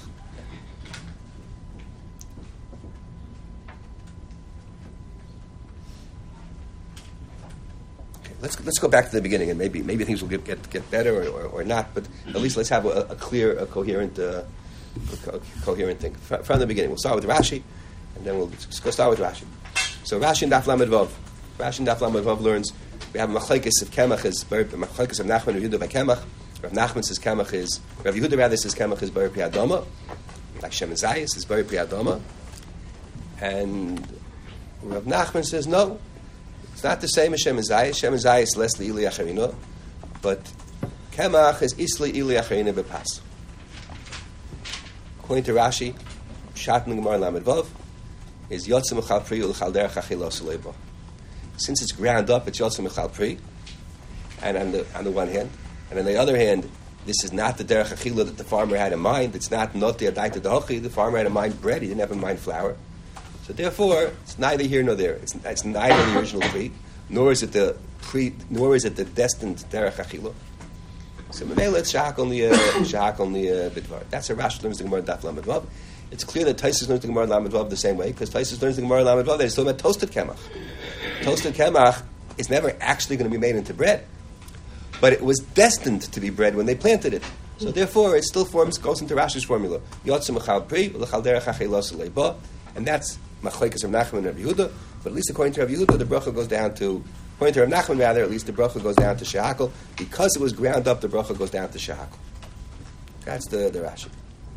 Let's go back to the beginning, and maybe things will get better or not. But at least let's have a clear, coherent thing from the beginning. We'll start with Rashi, and then we'll go start with Rashi. So Rashi and Daf Lamed Vav learns we have a machlekes of kemach is machlekes of Nachman and Yehuda by kemach. Rav Nachman says kemach is Rav Yehuda rather says kemach is bari pi adama, like Shemen Zayis is bari pi adama, and Rav Nachman says no. It's not the same as Shemen Zayis. Shemen Zayis is less li'ili acharina, but kemach is isli ili acharina b'pas. According to Rashi, Pshat in the Gemara Lamed Vav is yotzim echal pri u'lechal derech achilos leiba. Since it's ground up, it's yotzim echal pri, and on the one hand, and on the other hand, this is not the derech achila that the farmer had in mind. It's not the adaita dehochi. The farmer had in mind bread. He didn't have in mind flour. So therefore, it's neither here nor there. It's neither the original pre, nor is it the destined derech achila. So Mevela, it's shahak only bidvar. That's how Rashi learns the Gemara Daf Lamed Vav. It's clear that Taisus learns the Gemara Lamed Vav the same way because Taisus learns the Gemara Lamed Vav. They're still about toasted kemach. Toasted kemach is never actually going to be made into bread, but it was destined to be bread when they planted it. So therefore, it still goes into Rashi's formula. Yotzim echal pri u'lechal derech achilos leiba, and that's machlekes of Nachman and Rav Yehuda, but at least according to Rav Yehuda, the bracha goes down to, according to Rav Nachman rather, at least the bracha goes down to shehakol. Because it was ground up, the bracha goes down to shehakol. That's the Rashi.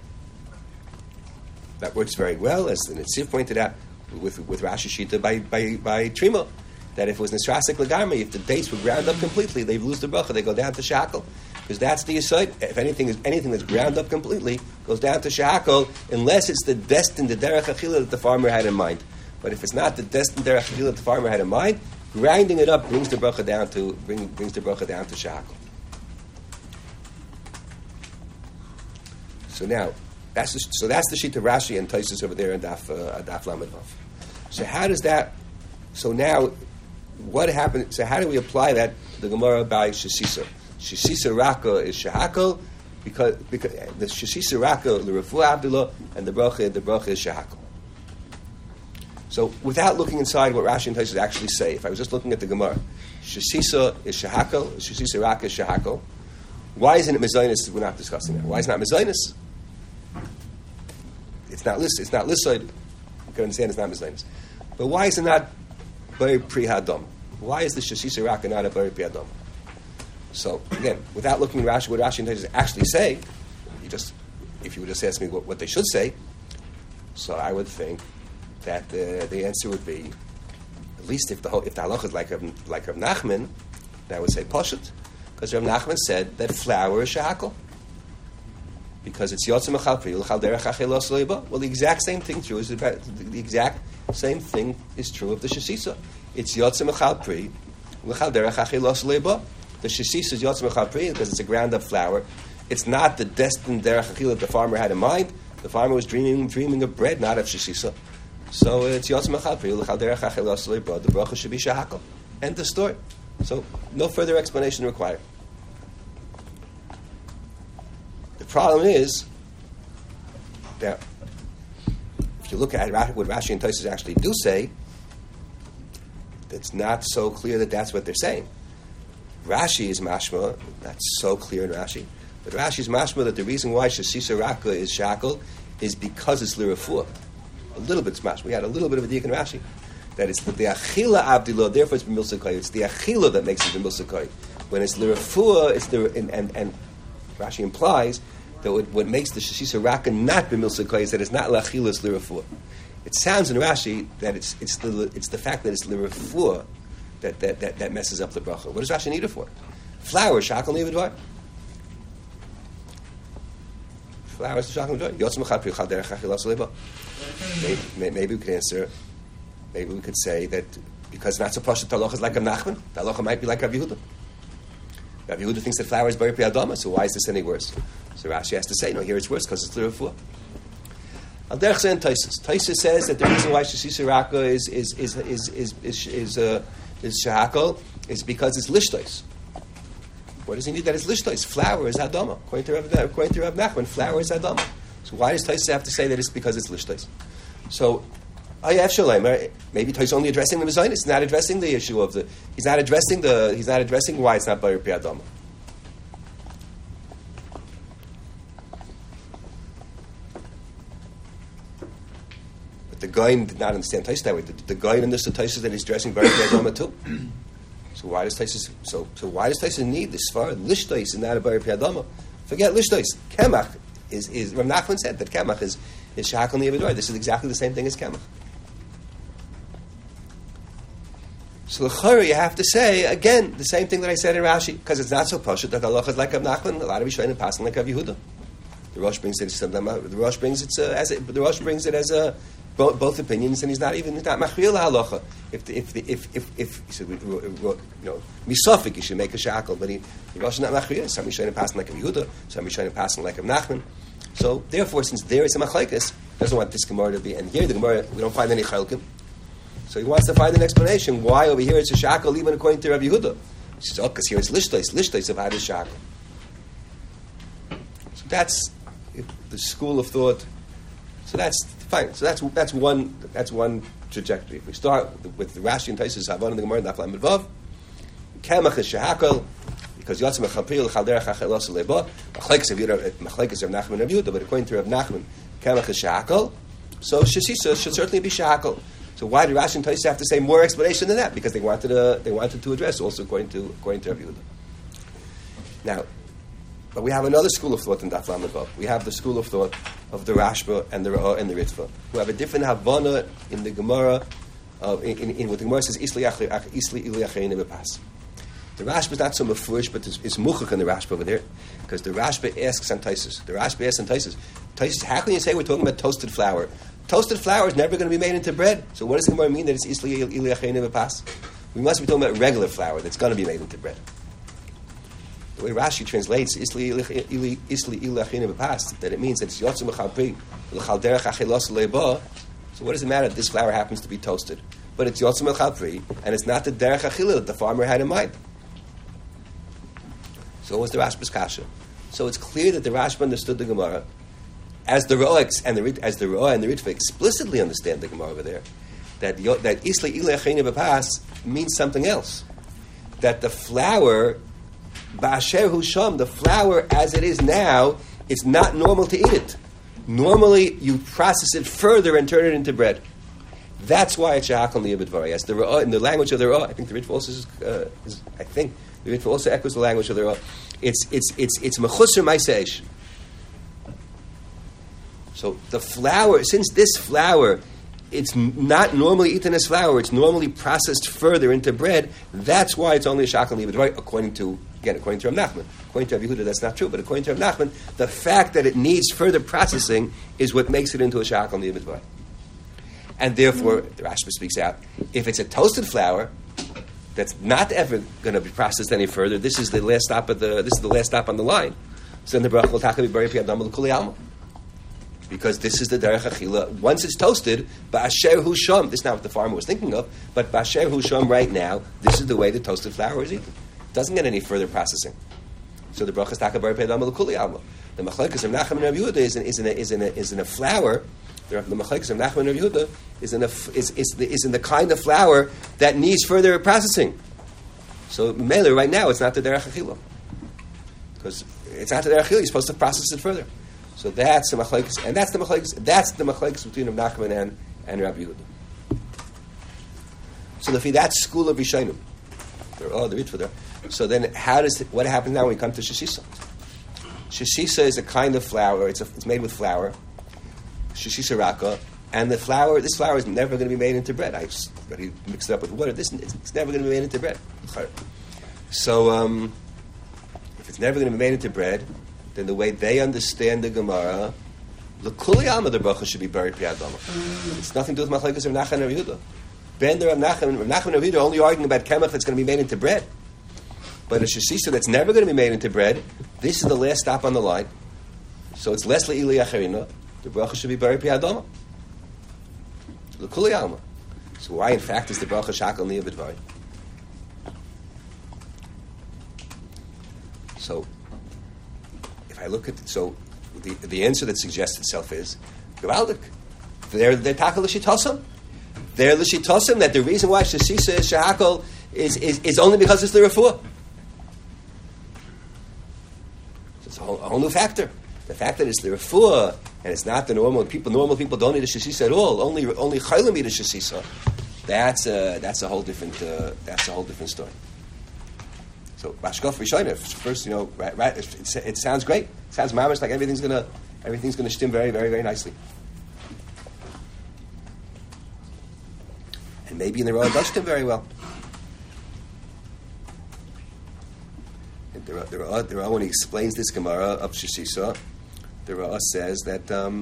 That works very well, as the Netziv pointed out, with Rashi Shita by Trima, that if it was Nisrasik Lagarmi, if the dates were ground up completely, they lose the bracha, they go down to shehakol. Because that's the yesod. If anything that's ground up completely goes down to shehakol, unless it's the destined derech achila that the farmer had in mind. But if it's not the destined derech achila that the farmer had in mind, grinding it up brings the bracha down to shehakol. So now that's the sheet of Rashi and Taisus over there in Daf Lamed Vav. So how does that? So now, what happened? So how do we apply that to the Gemara by Shesisa? Shesisa Raka is Shehakol, because the Shesisa Raka, the Refu Abdullah, and the bracha is Shehakol. So without looking inside what Rashi and Tosfos actually say, if I was just looking at the Gemara, Shesisa is Shehakol, Shesisa Raka is Shehakol. Why isn't it Mezainis? We're not discussing that. Why is it not Mezainis? It's not listed. You can understand it's not Mezainis. But why is it not Bari Pri Hadam? Why is the Shesisa Raka not a Bari Pri Hadam? So again, without looking at Rashi, what Rashi and Tosfos actually say, if you would just ask me what they should say, so I would think that the answer would be, at least if the halacha is like Rav Nachman, that would say Poshet, because Rav Nachman said that flour is Shehakol, because it's Yotzim Echal Pri L'chal Derech Achelos Leiba. Well, the exact same thing true is the exact same thing is true of the Shesisa. It's Yotzim Echal Pri L'chal Derech Achelos Leiba. The Shesisa is Yotzim Echal Pri because it's a ground up flour. It's not the destined Derech Achil that the farmer had in mind. The farmer was dreaming of bread, not of Shesisa. So it's Yotzim Echal Pri L'chal Derech Achelos Leiba. The bracha should be Shehakol. End the story. So no further explanation required. The problem is that if you look at what Rashi and Tosfos actually do say, it's not so clear that that's what they're saying. Rashi is mashma, that's so clear in Rashi, but Rashi is mashma that the reason why Shesisa Raka is Shehakol is because it's Lirafua. A little bit smash. We had a little bit of a dik in Rashi. That it's the Achila Abdillah, therefore it's B'milsakai. It's the Achila that makes it B'milsakai. When it's Lirafua, it's and Rashi implies that what makes the Shesisa Raka not B'milsakai is that it's not L'Achila, it's Lirafua. It sounds in Rashi that it's the fact that it's Lirafua that messes up the bracha. What does Rashi need it for? Flour, Shakal Nevidvar. Flour is the Shakal Nevidvar. Yotzim Echad Pri L'chal Derech Achelos Leiba. Maybe we could answer. Maybe we could say that because not so pashut halacha is like Rav Nachman, the halacha might be like Rav Yehuda. Rav Yehuda thinks that flour is Bari Pri Adama, so why is this any worse? So Rashi has to say, no, here it's worse because it's Lirafua. Al derech zeh in Tosfos. Tosfos says that the reason why Shesisa Raka is Shehakol is because it's lishtos. What does he need that it's lishtos? Flour is Adama. According to Rav Nachman, flour is Adama. So why does Tosfos have to say that it's because it's lishtos? So maybe Tosfos only addressing the Mezainis. He's not addressing the issue of He's not addressing why it's not Bari Pri Adama. But the Goyim did not understand Tosfos that way. The Goyim understood Tosfos that he's addressing Bari Pri Adama too. So why does Tosfos need this far? Lishtos and not a Bari Pri Adama. Forget Lishtos. Kemach is Rav Nachman said that Kemach is Shehakol Nevidvar. This is exactly the same thing as Kemach. So l'chora you have to say again the same thing that I said in Rashi because it's not so pashut that halacha is like Rav Nachman. A lot of Rishonim passing like Rav Yehuda. The Rosh brings it as both opinions, and he's not machriel halacha. If misafik you should make a Shehakol, but the Rosh is not machriel. Some Rishonim passing like Rav Yehuda, some Rishonim passing like Rav Nachman. So therefore, since there is a machlekes, doesn't want this Gemara to be, and here the Gemara we don't find any chalkim. So he wants to find an explanation why over here it's a Shehakol even according to Rav Yehuda. He says, because here it's lishtos of how to Shehakol. So that's the school of thought. So that's fine. So that's one trajectory. If we start with the Rashi and Tosfos Havon and the Gemara Daf Lamed Vav, Kemach is Shehakol because Yotzim Echal Pri L'chal Derech Achelos Leiba. Machlekes Rav Nachman Rav Yehuda, but according to Rav Nachman, Kemach is Shehakol. So Shesisa should certainly be Shehakol. So why did Rashi and Tosfos have to say more explanation than that? Because they wanted to address also according to Rav Yehuda. Now, but we have another school of thought in Daf Lamed Vav. We have the school of thought of the Rashba and the Ra'ah and the Ritva, who have a different Havana in the Gemara. In what the Gemara says, Isli Ili Achein Bepas. The Rashba is not so mafurish, but it's muchach in the Rashba over there, because the Rashba asks on Tosfos. The Rashba asks on Tosfos, how can you say we're talking about toasted flour? Toasted flour is never going to be made into bread. So what does the Gemara mean that it's Isli Ili Achein Bepas? We must be talking about regular flour that's going to be made into bread. The way Rashi translates Isli Ili Achein Bepas, that it means that it's Yotzim Echal Pri L'chal Derech Achelos Leiba. So what does it matter if this flour happens to be toasted? but it's Yotzim Chalpri, and it's not the Derech Achila that the farmer had in mind. So was the Rashba's kasha. So it's clear that the Rashba understood the Gemara as the Roa and the Ritva explicitly understand the Gemara over there. That Isla Ilei Achreinu B'Pas means something else. That the flour, Ba'asher Hu Sham, the flour as it is now, it's not normal to eat it. Normally, you process it further and turn it into bread. That's why it's Shahakal Niyabidvari. As the Roa, in the language of the Roa, I think the Ritva also the Ritva also echoes the language of the Roa. It's Mechusar Maiseish. So the flour, since this flour, it's not normally eaten as flour, it's normally processed further into bread, that's why it's only a Shahakal Niyabidvari, according to Rav Nachman. According to Rav Yehuda, that's not true, but according to Rav Nachman, the fact that it needs further processing is what makes it into a Shahakal Niyabidvari. And therefore, the Rashba speaks out, if it's a toasted flour that's not ever going to be processed any further, this is the last stop on the line. So then the bracha will be bari piyadam l'kuli alma, because this is the derech achila. Once it's toasted, ba'asher hu sham. This is not what the farmer was thinking of, but ba'asher hu sham right now. This is the way the toasted flour is eaten. It doesn't get any further processing. So the bracha is taka bari piyadam l'kuli alma. The machlekes of Nachman and Rav Yehuda is in a flour. The machlekes of Nachman and Rav Yehuda is in the kind of flour that needs further processing. So Mele right now it's not the derech achila, because it's not the derech achila. You're supposed to process it further. So that's the machlekes, and that's the machlekes between Rav Nachman and Rav Yehuda. So that's school of Rishonim. They're all the Ritva there. So then, what happens now when we come to shesisa? Shesisa is a kind of flour. It's made with flour. Shesisa raka, and this flour is never going to be made into bread. I just already mixed it up with water. It's never going to be made into bread. So, if it's never going to be made into bread, then the way they understand the Gemara, l'kuli alma the bracha should be buried piyadama. It's nothing to do with machlekes of Nachman and Rav Yehuda. Ben the Rav Nachman and Rav Yehuda are only arguing about kemach that's going to be made into bread. But a shesisa that's never going to be made into bread, this is the last stop on the line. So it's less le'ili acharina. The bracha should be bari piyadama. L'kuli alma. So why, in fact, is the bracha shakal niyabidvari? So, if I look at the answer that suggests itself is gewaldik. They're takal l'shitosam. They're l'shitosam that the reason why shesisa is shakal is only because it's the refuah. So it's a whole new factor. The fact that it's the refuah and it's not the normal people. Normal people don't eat a shesisa at all. Only chaylim eat a shesisa. That's a whole different story. So Bashkof Rishonim first, right? It sounds great. It sounds mamish like everything's gonna stim very, very, very nicely. And maybe in the Roa does stim very well. And the Roa, when he explains this Gemara of shesisa, the Roa says that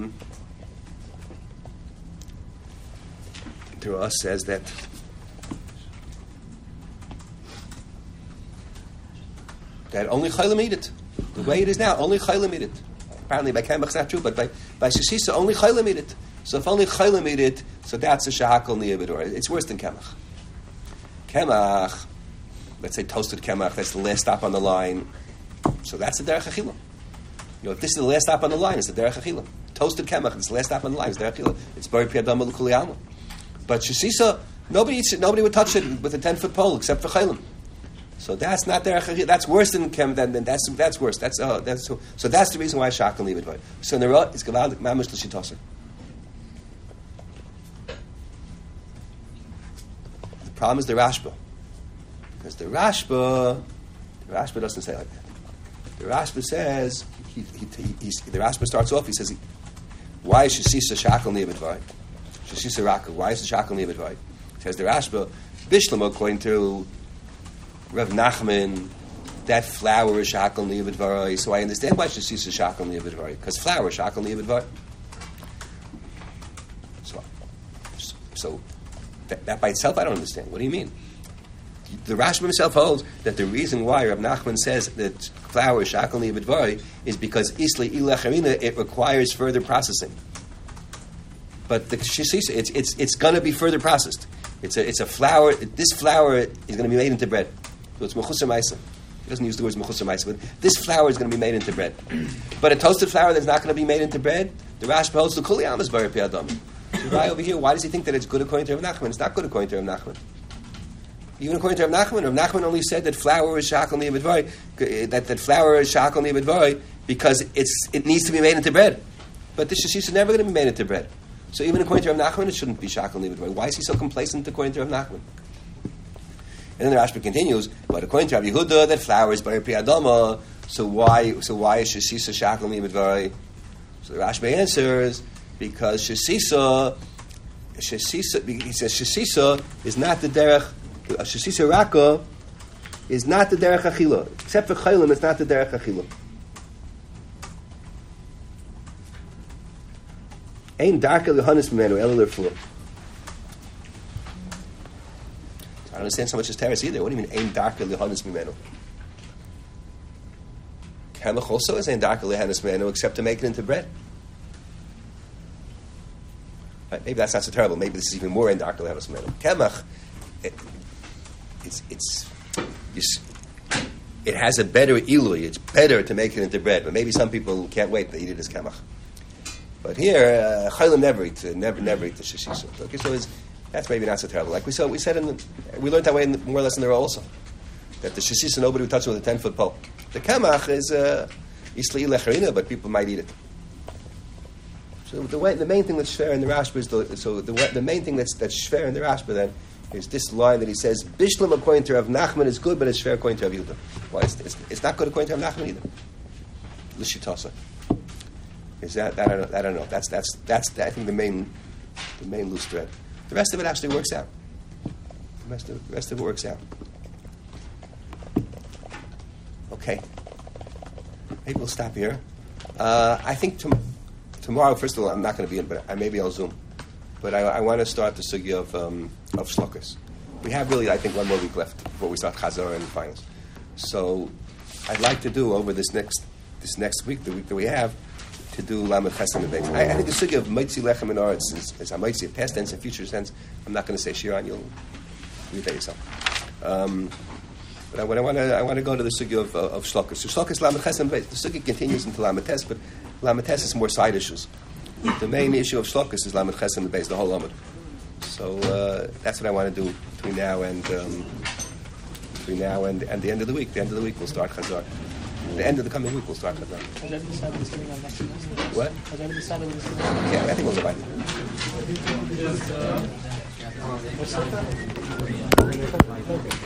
only chaylim eat it. The way it is now, only chaylim eat it. Apparently by kemach it's not true, but by shesisa only chaylim eat it. So if only chaylim eat it, so that's a shahakal niyabidor. It's worse than kemach. Kemach, let's say toasted kemach, that's the last stop on the line. So that's the derech achila. If this is the last stop on the line, it's the derech achila. Toasted kemach, it's the last stop on the line, it's derech achila. It's bari piyadam l'kuli alma. But shesisa, nobody eats it. Nobody would touch it with a 10-foot pole except for chaylim. So that's not derech achila. That's worse than that's worse. So that's the reason why shakal niyabidvari. So in the Roa, it's gewaldik mamish l'shitoser. The problem is the Rashba, because the Rashba doesn't say like that. The Rashba says the Rashba starts off. He says, "Why is shesisa shakal niyabidvari? Shesisa raka. Why is the shakal niyabidvari?" Says the Rashba, Bishlam, according to Rav Nachman, that flour is shakal niyabidvari. So I understand why shesisa shakal niyabidvari, because flour is shakal niyabidvari. So that by itself I don't understand. What do you mean? The Rashba himself holds that the reason why Rav Nachman says that flour is shakal niyabidvari is because isli ilacharina, it requires further processing. But the shesisa, it's going to be further processed. It's a flour. This flour is going to be made into bread. So it's mechusar ma'isa. He doesn't use the words mechusar ma'isa, but this flour is going to be made into bread. But a toasted flour that's not going to be made into bread, the Rashba holds the kuli amas bar pi adam. So right over here, why does he think that it's good according to Rav Nachman? It's not good according to Rav Nachman. Even according to Rav Nachman only said that flour is shakal niyabedvari, that flour is shakal niyabedvari because it needs to be made into bread. But the shashish is never going to be made into bread. So even according to Rav Nachman, it shouldn't be shakal niyabedvari. Why is he so complacent according to Rav Nachman? And then the Rashba continues, but according to Rav Yehuda, that flour is bar pi adama. So why is shashish shakal niyabedvari? So the Rashba answers because shasisa, he says shasisa is not the derech. Shasisa raka is not the derech achila. Except for chaylim, it's not the derech achila. Ein darka lehanis mimenu ela l'rfuah. I don't understand so much as teres either. What do you mean ein darka lehanis mimenu? Kemach also is ein darka lehanis mimenu, except to make it into bread. Right, maybe that's not so terrible. Maybe this is even more ein darka lehanis mimenu. Kemach. It has a better ilui. It's better to make it into bread. But maybe some people can't wait to eat it as kemach. But here, chaylim never eat the shashisa. Okay, so that's maybe not so terrible. Like we said we learned that way more or less in the Ra also. That the shashisa nobody would touch it with a 10-foot pole. The kemach is isli lecharina, but people might eat it. So the main thing that's shver in the Rashba is the main thing that's shver in the Rashba then is this line that he says, Bishlam according to Rav Nachman is good, but it's fair according to Rav Yehuda. Why? It's not good according to Rav Nachman either. L'shitasa. Is that I don't know. That's I think the main loose thread. The rest of it actually works out. The rest of it works out. Okay. Maybe we'll stop here. I think tomorrow, first of all, I'm not going to be in, but maybe I'll Zoom. But I want to start the sugya of shlokas. We have really, I think, one more week left before we start Chazor and finals. So I'd like to do over this next week, the week that we have, to do Lamed Chesed and Beis. I think the sugya of Moitzi Lechem and Aretz is a Moitzi, past tense and future tense. I'm not going to say Shiran, you'll read that yourself. But I want to go to the sugya of shlokas. So shlokas Lamed Chesed and Beis. The sugya continues into Lamed Tes, but Lamed Tes is more side issues. The main issue of shlokas is Lamed Chesed and Beis, the whole Lamed. So that's what I want to do between now and the end of the week. The end of the week we'll start Chazar. The end of the coming week we'll start Chazar. Has everybody decided what's going on next week? What? Has everybody decided what's going on? Yeah, I think we'll go by. What's that?